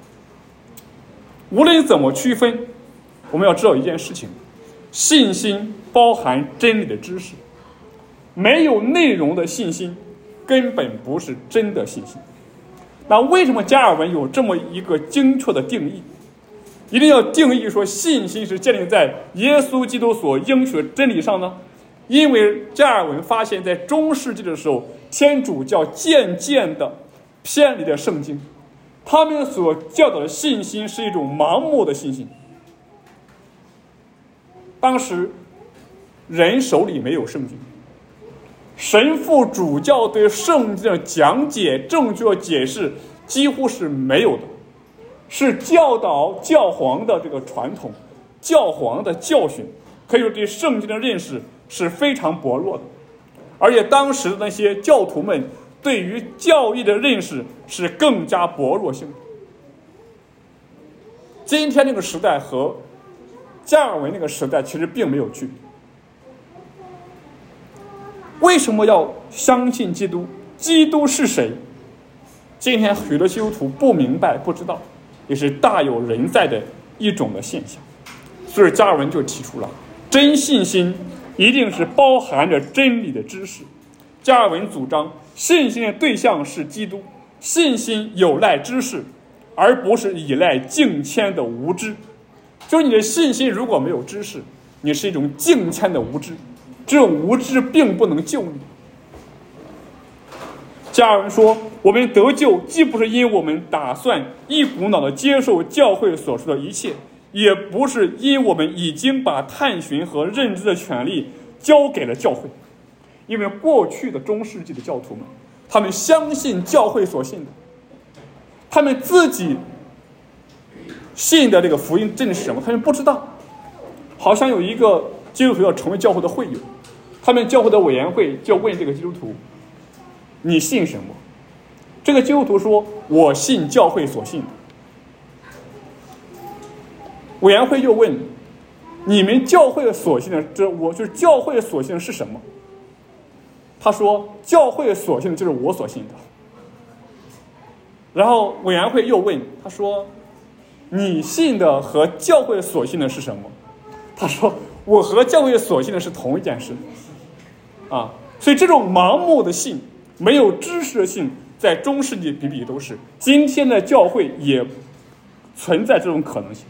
无论怎么区分，我们要知道一件事情，信心包含真理的知识，没有内容的信心根本不是真的信心。那为什么加尔文有这么一个精确的定义？一定要定义说信心是建立在耶稣基督所应许的真理上呢？因为加尔文发现在中世纪的时候，天主教渐渐的偏离了圣经，他们所教导的信心是一种盲目的信心。当时人手里没有圣经，神父主教对圣经的讲解、正确解释几乎是没有的，是教导教皇的这个传统，教皇的教训，可以说对圣经的认识是非常薄弱的。而且当时的那些教徒们对于教义的认识是更加薄弱性的。今天这个时代和加尔文那个时代其实并没有区别。为什么要相信基督？基督是谁？今天许多基督徒不明白不知道，也是大有人在的一种的现象。所以加尔文就提出了，真信心一定是包含着真理的知识， 加尔文主张信心的对象是基督，信心有赖知识，而不是依赖敬谦的无知。就是你的信心如果没有知识，你是一种敬谦的无知，这种无知并不能救你。加尔文说，我们得救既不是因我们打算一股脑的接受教会所说的一切，也不是因我们已经把探寻和认知的权利交给了教会。因为过去的中世纪的教徒们，他们相信教会所信的，他们自己信的这个福音真的是什么他们不知道。好像有一个基督徒要成为教会的会友，他们教会的委员会就问这个基督徒，你信什么？这个基督徒说，我信教会所信的。委员会又问，你们教会所信的，就是教会所信的是什么？他说，教会所信的就是我所信的。然后委员会又问，他说，你信的和教会所信的是什么？他说，我和教会所信的是同一件事。所以这种盲目的信，没有知识的信，在中世纪比比都是。今天的教会也存在这种可能性。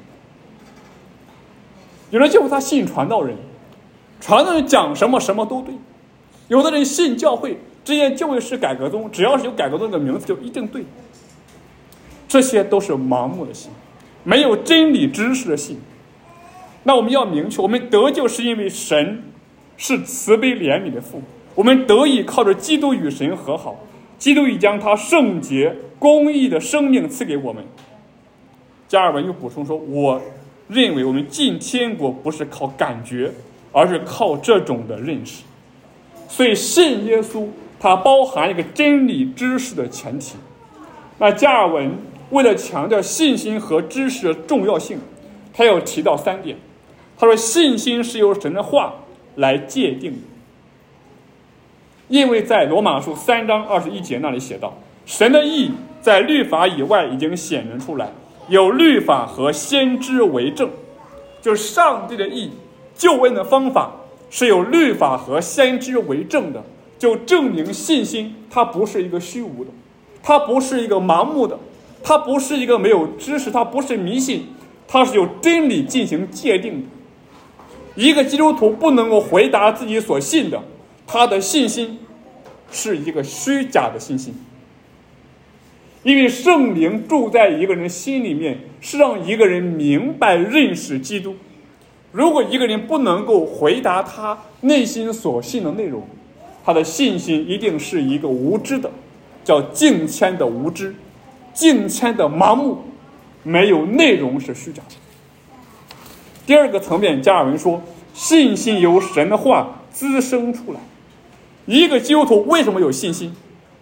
有的教会他信传道人，传道人讲什么什么都对。有的人信教会，这些教会是改革宗，只要是有改革宗的名字就一定对。这些都是盲目的信，没有真理知识的信。那我们要明确，我们得救是因为神是慈悲怜悯的父，我们得以靠着基督与神和好，基督已将他圣洁公义的生命赐给我们。加尔文又补充说，我认为我们进天国不是靠感觉，而是靠这种的认识。所以信耶稣它包含一个真理知识的前提。那加尔文为了强调信心和知识的重要性，他要提到3点。他说，信心是由神的话来界定的，因为在罗马书3章21节那里写道，神的义在律法以外已经显明出来，有律法和先知为证。就是上帝的义，救恩的方法是有律法和先知为证的，就证明信心它不是一个虚无的，它不是一个盲目的，它不是一个没有知识，它不是迷信，它是有真理进行界定的。一个基督徒不能够回答自己所信的，他的信心是一个虚假的信心。因为圣灵住在一个人心里面，是让一个人明白认识基督。如果一个人不能够回答他内心所信的内容，他的信心一定是一个无知的，叫敬谦的无知，敬谦的盲目，没有内容，是虚假的。第二个层面，加尔文说，信心由神的话滋生出来。一个基督徒为什么有信心？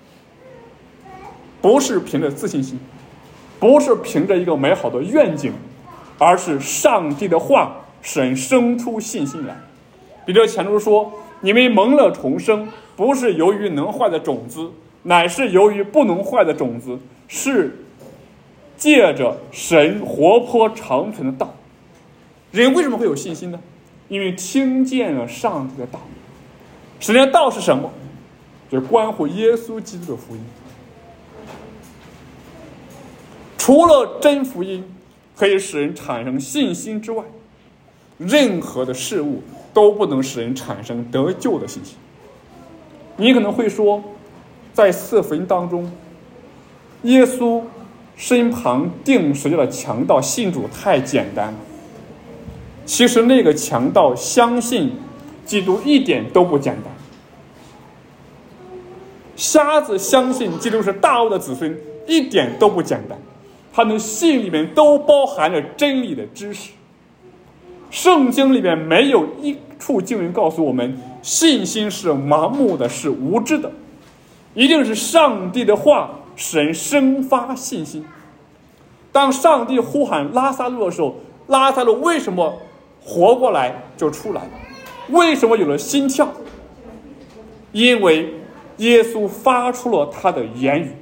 不是凭着自信心，不是凭着一个美好的愿景，而是上帝的话使人生出信心来。彼得前书说，你们蒙了重生，不是由于能坏的种子，乃是由于不能坏的种子，是借着神活泼长存的道。人为什么会有信心呢？因为听见了上帝的道。神的道是什么？就是关乎耶稣基督的福音。除了真福音可以使人产生信心之外，任何的事物都不能使人产生得救的信心。你可能会说，在4福音当中，耶稣身旁钉十字架的强盗信主太简单了。其实那个强盗相信基督一点都不简单。瞎子相信基督是大卫的子孙一点都不简单，他们信里面都包含着真理的知识。圣经里面没有一处经文告诉我们信心是盲目的，是无知的，一定是上帝的话使人生发信心。当上帝呼喊拉撒路的时候，拉撒路为什么活过来就出来了？为什么有了心跳？因为耶稣发出了他的言语，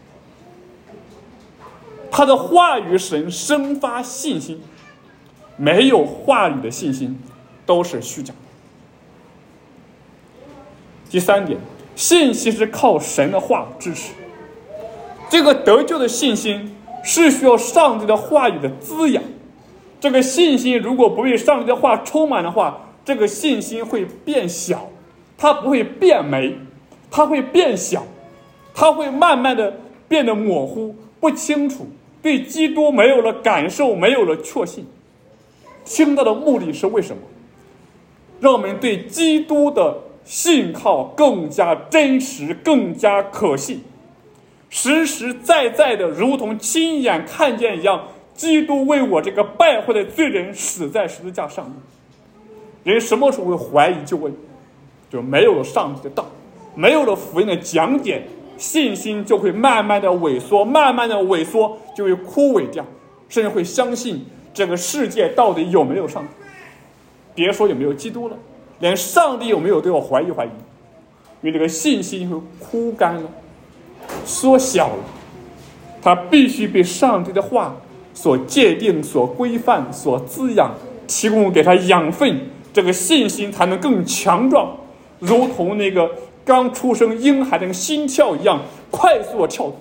他的话语使人生发信心，没有话语的信心都是虚假。第3点， 信心是靠神的话支持。这个得救的信心是需要上帝的话语的滋养。这个信心如果不被上帝的话充满的话，这个信心会变小，它不会变没，它会变小，它会慢慢的变得模糊不清楚，对基督没有了感受，没有了确信。听到的目的是为什么？让我们对基督的信靠更加真实，更加可信，实实在在的如同亲眼看见一样，基督为我这个败坏的罪人死在十字架上面。人什么时候会怀疑救恩？就没有了上帝的道，没有了福音的讲解，信心就会慢慢的萎缩，慢慢的萎缩，就会枯萎掉，甚至会相信这个世界到底有没有上帝，别说有没有基督了，连上帝有没有都要怀疑，因为这个信心会枯干了，缩小了，它必须被上帝的话所界定、所规范、所滋养，提供给他养分，这个信心才能更强壮，如同那个刚出生婴孩的心跳一样快速的跳动。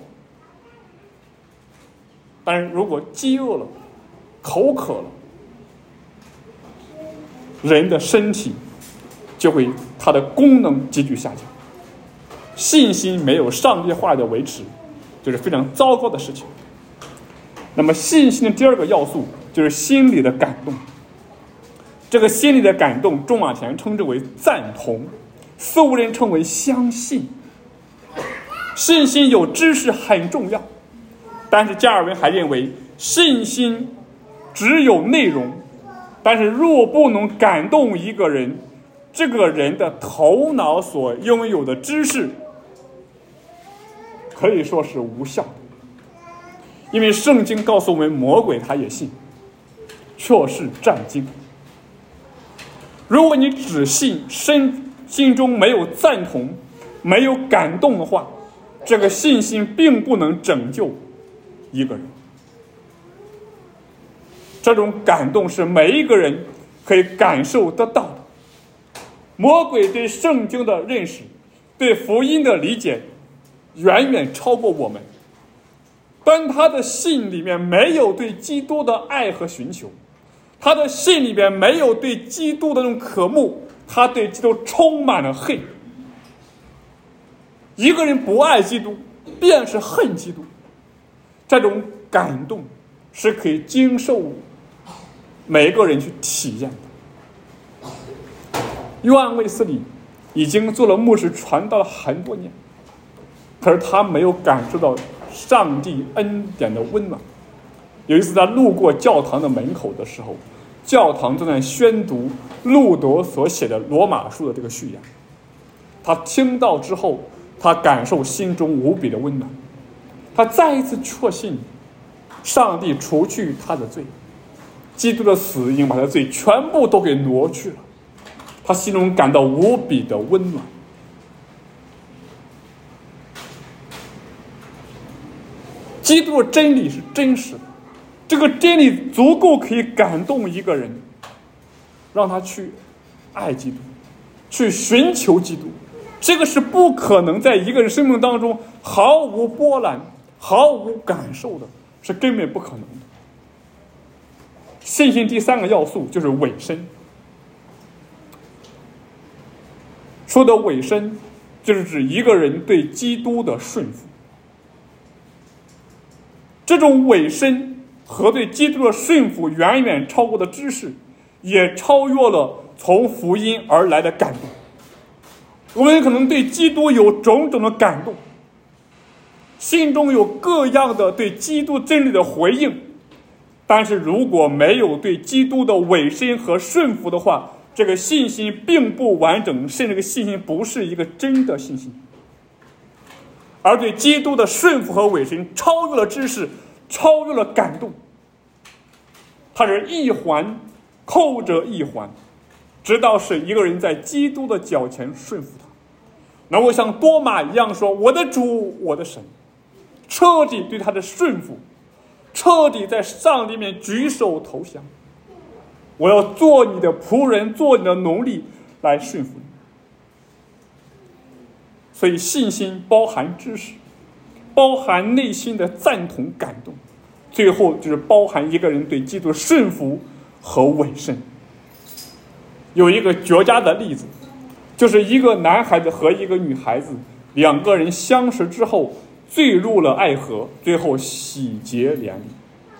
但是如果饥饿了、口渴了，人的身体就会它的功能急剧下降。信心没有上帝话的维持，就是非常糟糕的事情。那么信心的第二个要素就是心里的感动。这个心里的感动，仲马田称之为赞同，斯无人称为相信。信心有知识很重要，但是加尔文还认为信心只有内容，但是若不能感动一个人，这个人的头脑所拥有的知识可以说是无效的。因为圣经告诉我们，魔鬼他也信，却是战惊。如果你只信，心中没有赞同，没有感动的话，这个信心并不能拯救一个人。这种感动是每一个人可以感受得到的。魔鬼对圣经的认识，对福音的理解远远超过我们。但他的信里面没有对基督的爱和寻求，他的信里面没有对基督的那种渴慕，他对基督充满了恨。一个人不爱基督，便是恨基督。这种感动是可以经受每个人去体验的。约翰卫斯理已经做了牧师传道了很多年，可是他没有感受到上帝恩典的温暖。有一次他路过教堂的门口的时候，教堂正在宣读路德所写的罗马书的这个序言，他听到之后，他感受心中无比的温暖，他再一次确信上帝除去他的罪，基督的死已经把他的罪全部都给挪去了，他心中感到无比的温暖。基督的真理是真实的，这个真理足够可以感动一个人，让他去爱基督，去寻求基督。这个是不可能在一个人生命当中毫无波澜、毫无感受的，是根本不可能的。信心第三个要素就是委身。说的委身，就是指一个人对基督的顺服。这种委身和对基督的顺服远远超过的知识，也超越了从福音而来的感动。我们可能对基督有种种的感动，心中有各样的对基督真理的回应，但是如果没有对基督的委身和顺服的话，这个信心并不完整，甚至这个信心不是一个真的信心。而对基督的顺服和委身超越了知识，超越了感动，它是一环扣着一环，直到使一个人在基督的脚前顺服他，能够像多马一样说，我的主，我的神，彻底对他的顺服，彻底在上帝面举手投降，我要做你的仆人，做你的奴隶，来顺服你。 所以信心包含知识，包含内心的赞同感动，最后就是包含一个人对基督顺服和委身。有一个绝佳的例子，就是一个男孩子和一个女孩子，两个人相识之后坠入了爱河，最后喜结连理。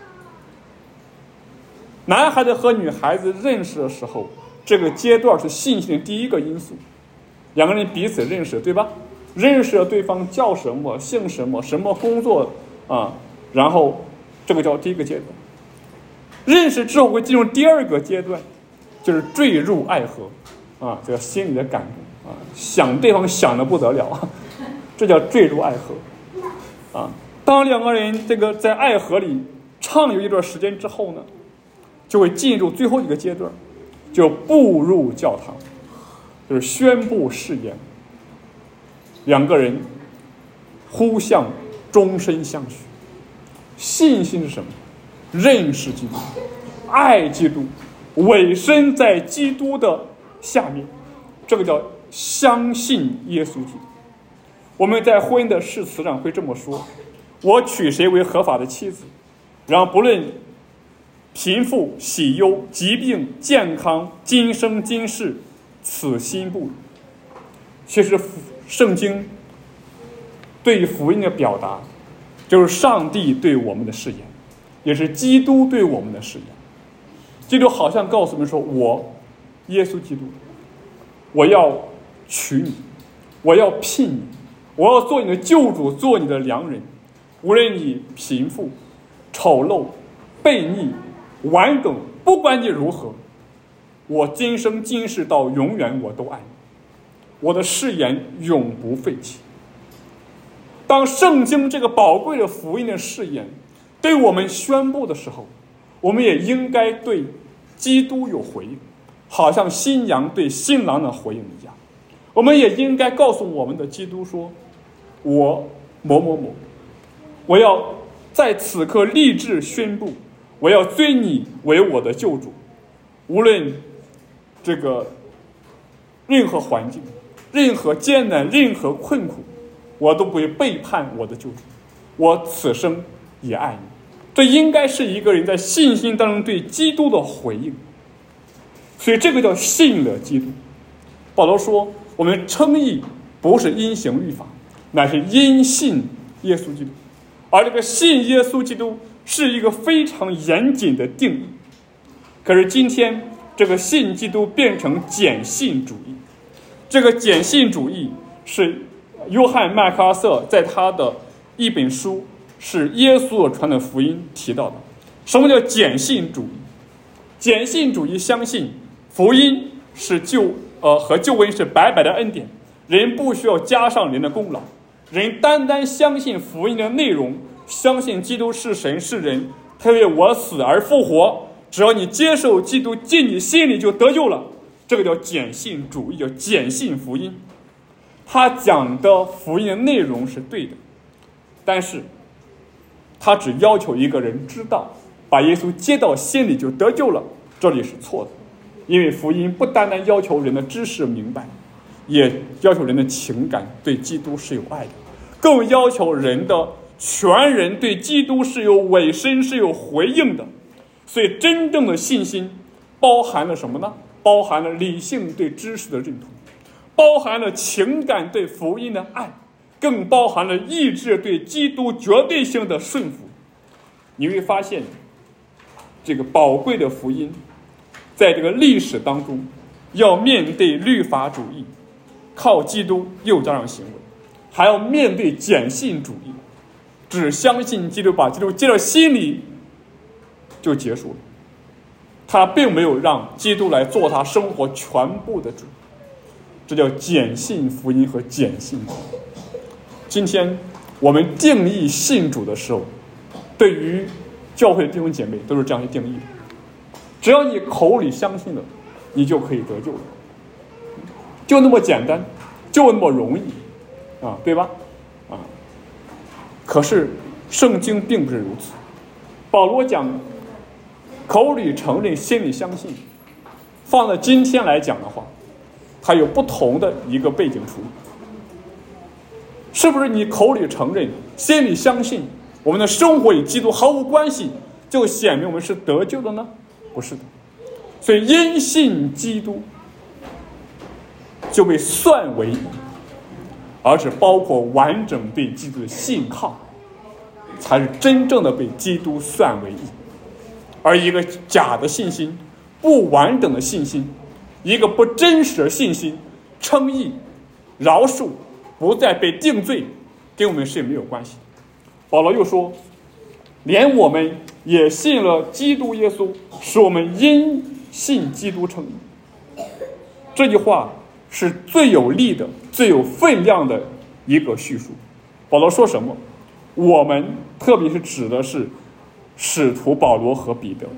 男孩子和女孩子认识的时候，这个阶段是信心的第一个因素，两个人彼此认识，对吧？认识了对方叫什么、姓什么、什么工作啊，然后这个叫第一个阶段。认识之后会进入第二个阶段，就是坠入爱河啊，这个心里的感动啊，想对方想得不得了，这叫坠入爱河啊。当两个人这个在爱河里畅游一段时间之后呢，就会进入最后一个阶段，就步入教堂，就是宣布誓言，两个人互相终身相许。信心是什么？认识基督，爱基督，委身在基督的下面，这个叫相信耶稣基督。我们在婚姻的誓词上会这么说：我娶谁为合法的妻子，然后不论贫富喜忧疾病健康今生今世，此心不渝。其实圣经对福音的表达，就是上帝对我们的誓言，也是基督对我们的誓言。基督好像告诉我们说，我耶稣基督，我要娶你，我要聘你，我要做你的救主，做你的良人，无论你贫富丑陋悖逆顽梗，不管你如何，我今生今世到永远我都爱你，我的誓言永不废弃。当圣经这个宝贵的福音的誓言对我们宣布的时候，我们也应该对基督有回应，好像新娘对新郎的回应一样。我们也应该告诉我们的基督说，我某某某，我要在此刻立志宣布，我要尊你为我的救主，无论这个任何环境、任何艰难、任何困苦，我都不会背叛我的救主，我此生也爱你。这应该是一个人在信心当中对基督的回应，所以这个叫信了基督。保罗说，我们称义不是因行律法，乃是因信耶稣基督。而这个信耶稣基督是一个非常严谨的定义。可是今天这个信基督变成简信主义，这个简信主义是约翰麦克阿瑟在他的一本书是耶稣所传的福音提到的。什么叫简信主义？简信主义相信福音是和救恩是白白的恩典，人不需要加上人的功劳，人单单相信福音的内容，相信基督是神是人，他为我死而复活，只要你接受基督进你心里就得救了。这个叫简信主义，叫简信福音。他讲的福音的内容是对的，但是他只要求一个人知道，把耶稣接到心里就得救了，这里是错的。因为福音不单单要求人的知识明白，也要求人的情感对基督是有爱的，更要求人的全人对基督是有委身是有回应的。所以真正的信心包含了什么呢？包含了理性对知识的认同，包含了情感对福音的爱，更包含了意志对基督绝对性的顺服。你会发现这个宝贵的福音在这个历史当中要面对律法主义，靠基督又加上行为，还要面对简信主义，只相信基督，把基督接到心里就结束了。他并没有让基督来做他生活全部的主，这叫简信福音和简信主义。今天我们定义信主的时候，对于教会的弟兄姐妹都是这样去定义的，只要你口里相信了，你就可以得救了，就那么简单，就那么容易啊，对吧？啊，可是圣经并不是如此。保罗讲口里承认心里相信，放在今天来讲的话，它有不同的一个背景处理。 是不是你口里承认，心里相信，我们的生活与基督毫无关系，就显明我们是得救的呢？不是的。所以因信基督就被算为义，而且包括完整对基督的信靠，才是真正的被基督算为义。而一个假的信心，不完整的信心，一个不真实的信心，称义、饶恕，不再被定罪，跟我们是没有关系。保罗又说，连我们也信了基督耶稣，使我们因信基督称义。这句话是最有力的、最有分量的一个叙述。保罗说什么？我们特别是指的是使徒保罗和彼得，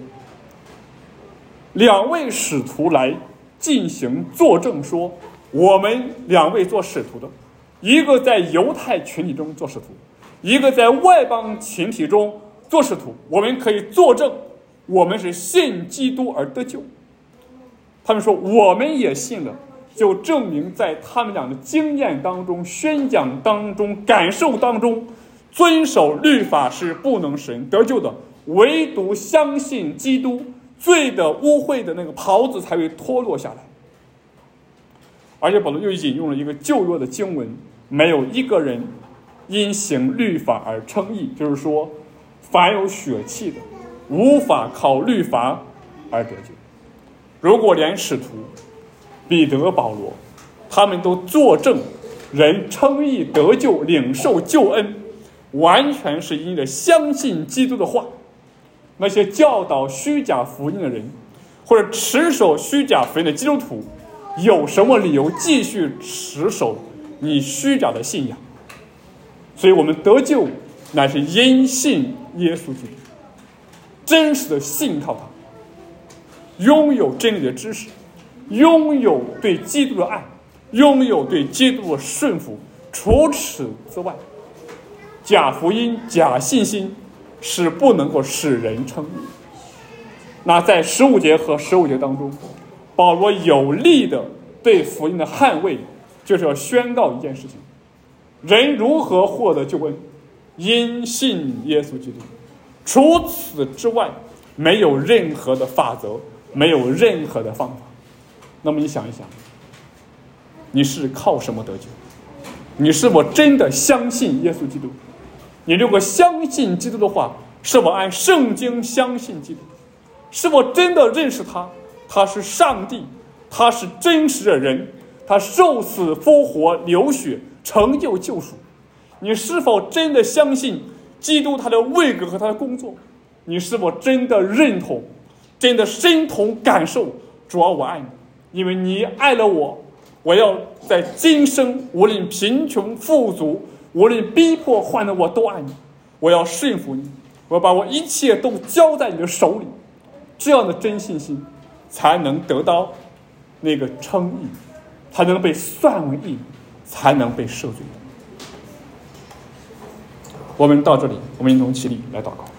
两位使徒来进行作证，说我们两位做使徒的，一个在犹太群体中做使徒，一个在外邦群体中做使徒。我们可以作证，我们是信基督而得救。他们说我们也信了，就证明在他们俩的经验当中、宣讲当中、感受当中，遵守律法是不能使人得救的，唯独相信基督，罪的污秽的那个袍子才会脱落下来。而且保罗又引用了一个旧约的经文，没有一个人因行律法而称义，就是说凡有血气的无法靠律法而得救。如果连使徒彼得、保罗他们都作证人称义得救、领受救恩，完全是因着相信基督的话，那些教导虚假福音的人，或者持守虚假福音的基督徒，有什么理由继续持守你虚假的信仰？所以我们得救乃是因信耶稣基督，真实的信靠他，拥有真理的知识，拥有对基督的爱，拥有对基督的顺服。除此之外，假福音、假信心是不能够使人称义。那在15节和15节当中，保罗有力的对福音的捍卫，就是要宣告一件事情：人如何获得救恩？因信耶稣基督。除此之外，没有任何的法则，没有任何的方法。那么你想一想，你是靠什么得救？你是否真的相信耶稣基督？你如果相信基督的话，是否按圣经相信基督？是否真的认识他？他是上帝，他是真实的人，他受死复活流血成就救赎。你是否真的相信基督他的位格和他的工作？你是否真的认同，真的身同感受，主啊，我爱你，因为你爱了我，我要在今生无论贫穷富足，无论逼迫患难，我都爱你，我要顺服你，我要把我一切都交在你的手里。这样的真信心才能得到那个称义，才能被算为义，才能被赦罪。我们到这里，我们一同起立来祷告。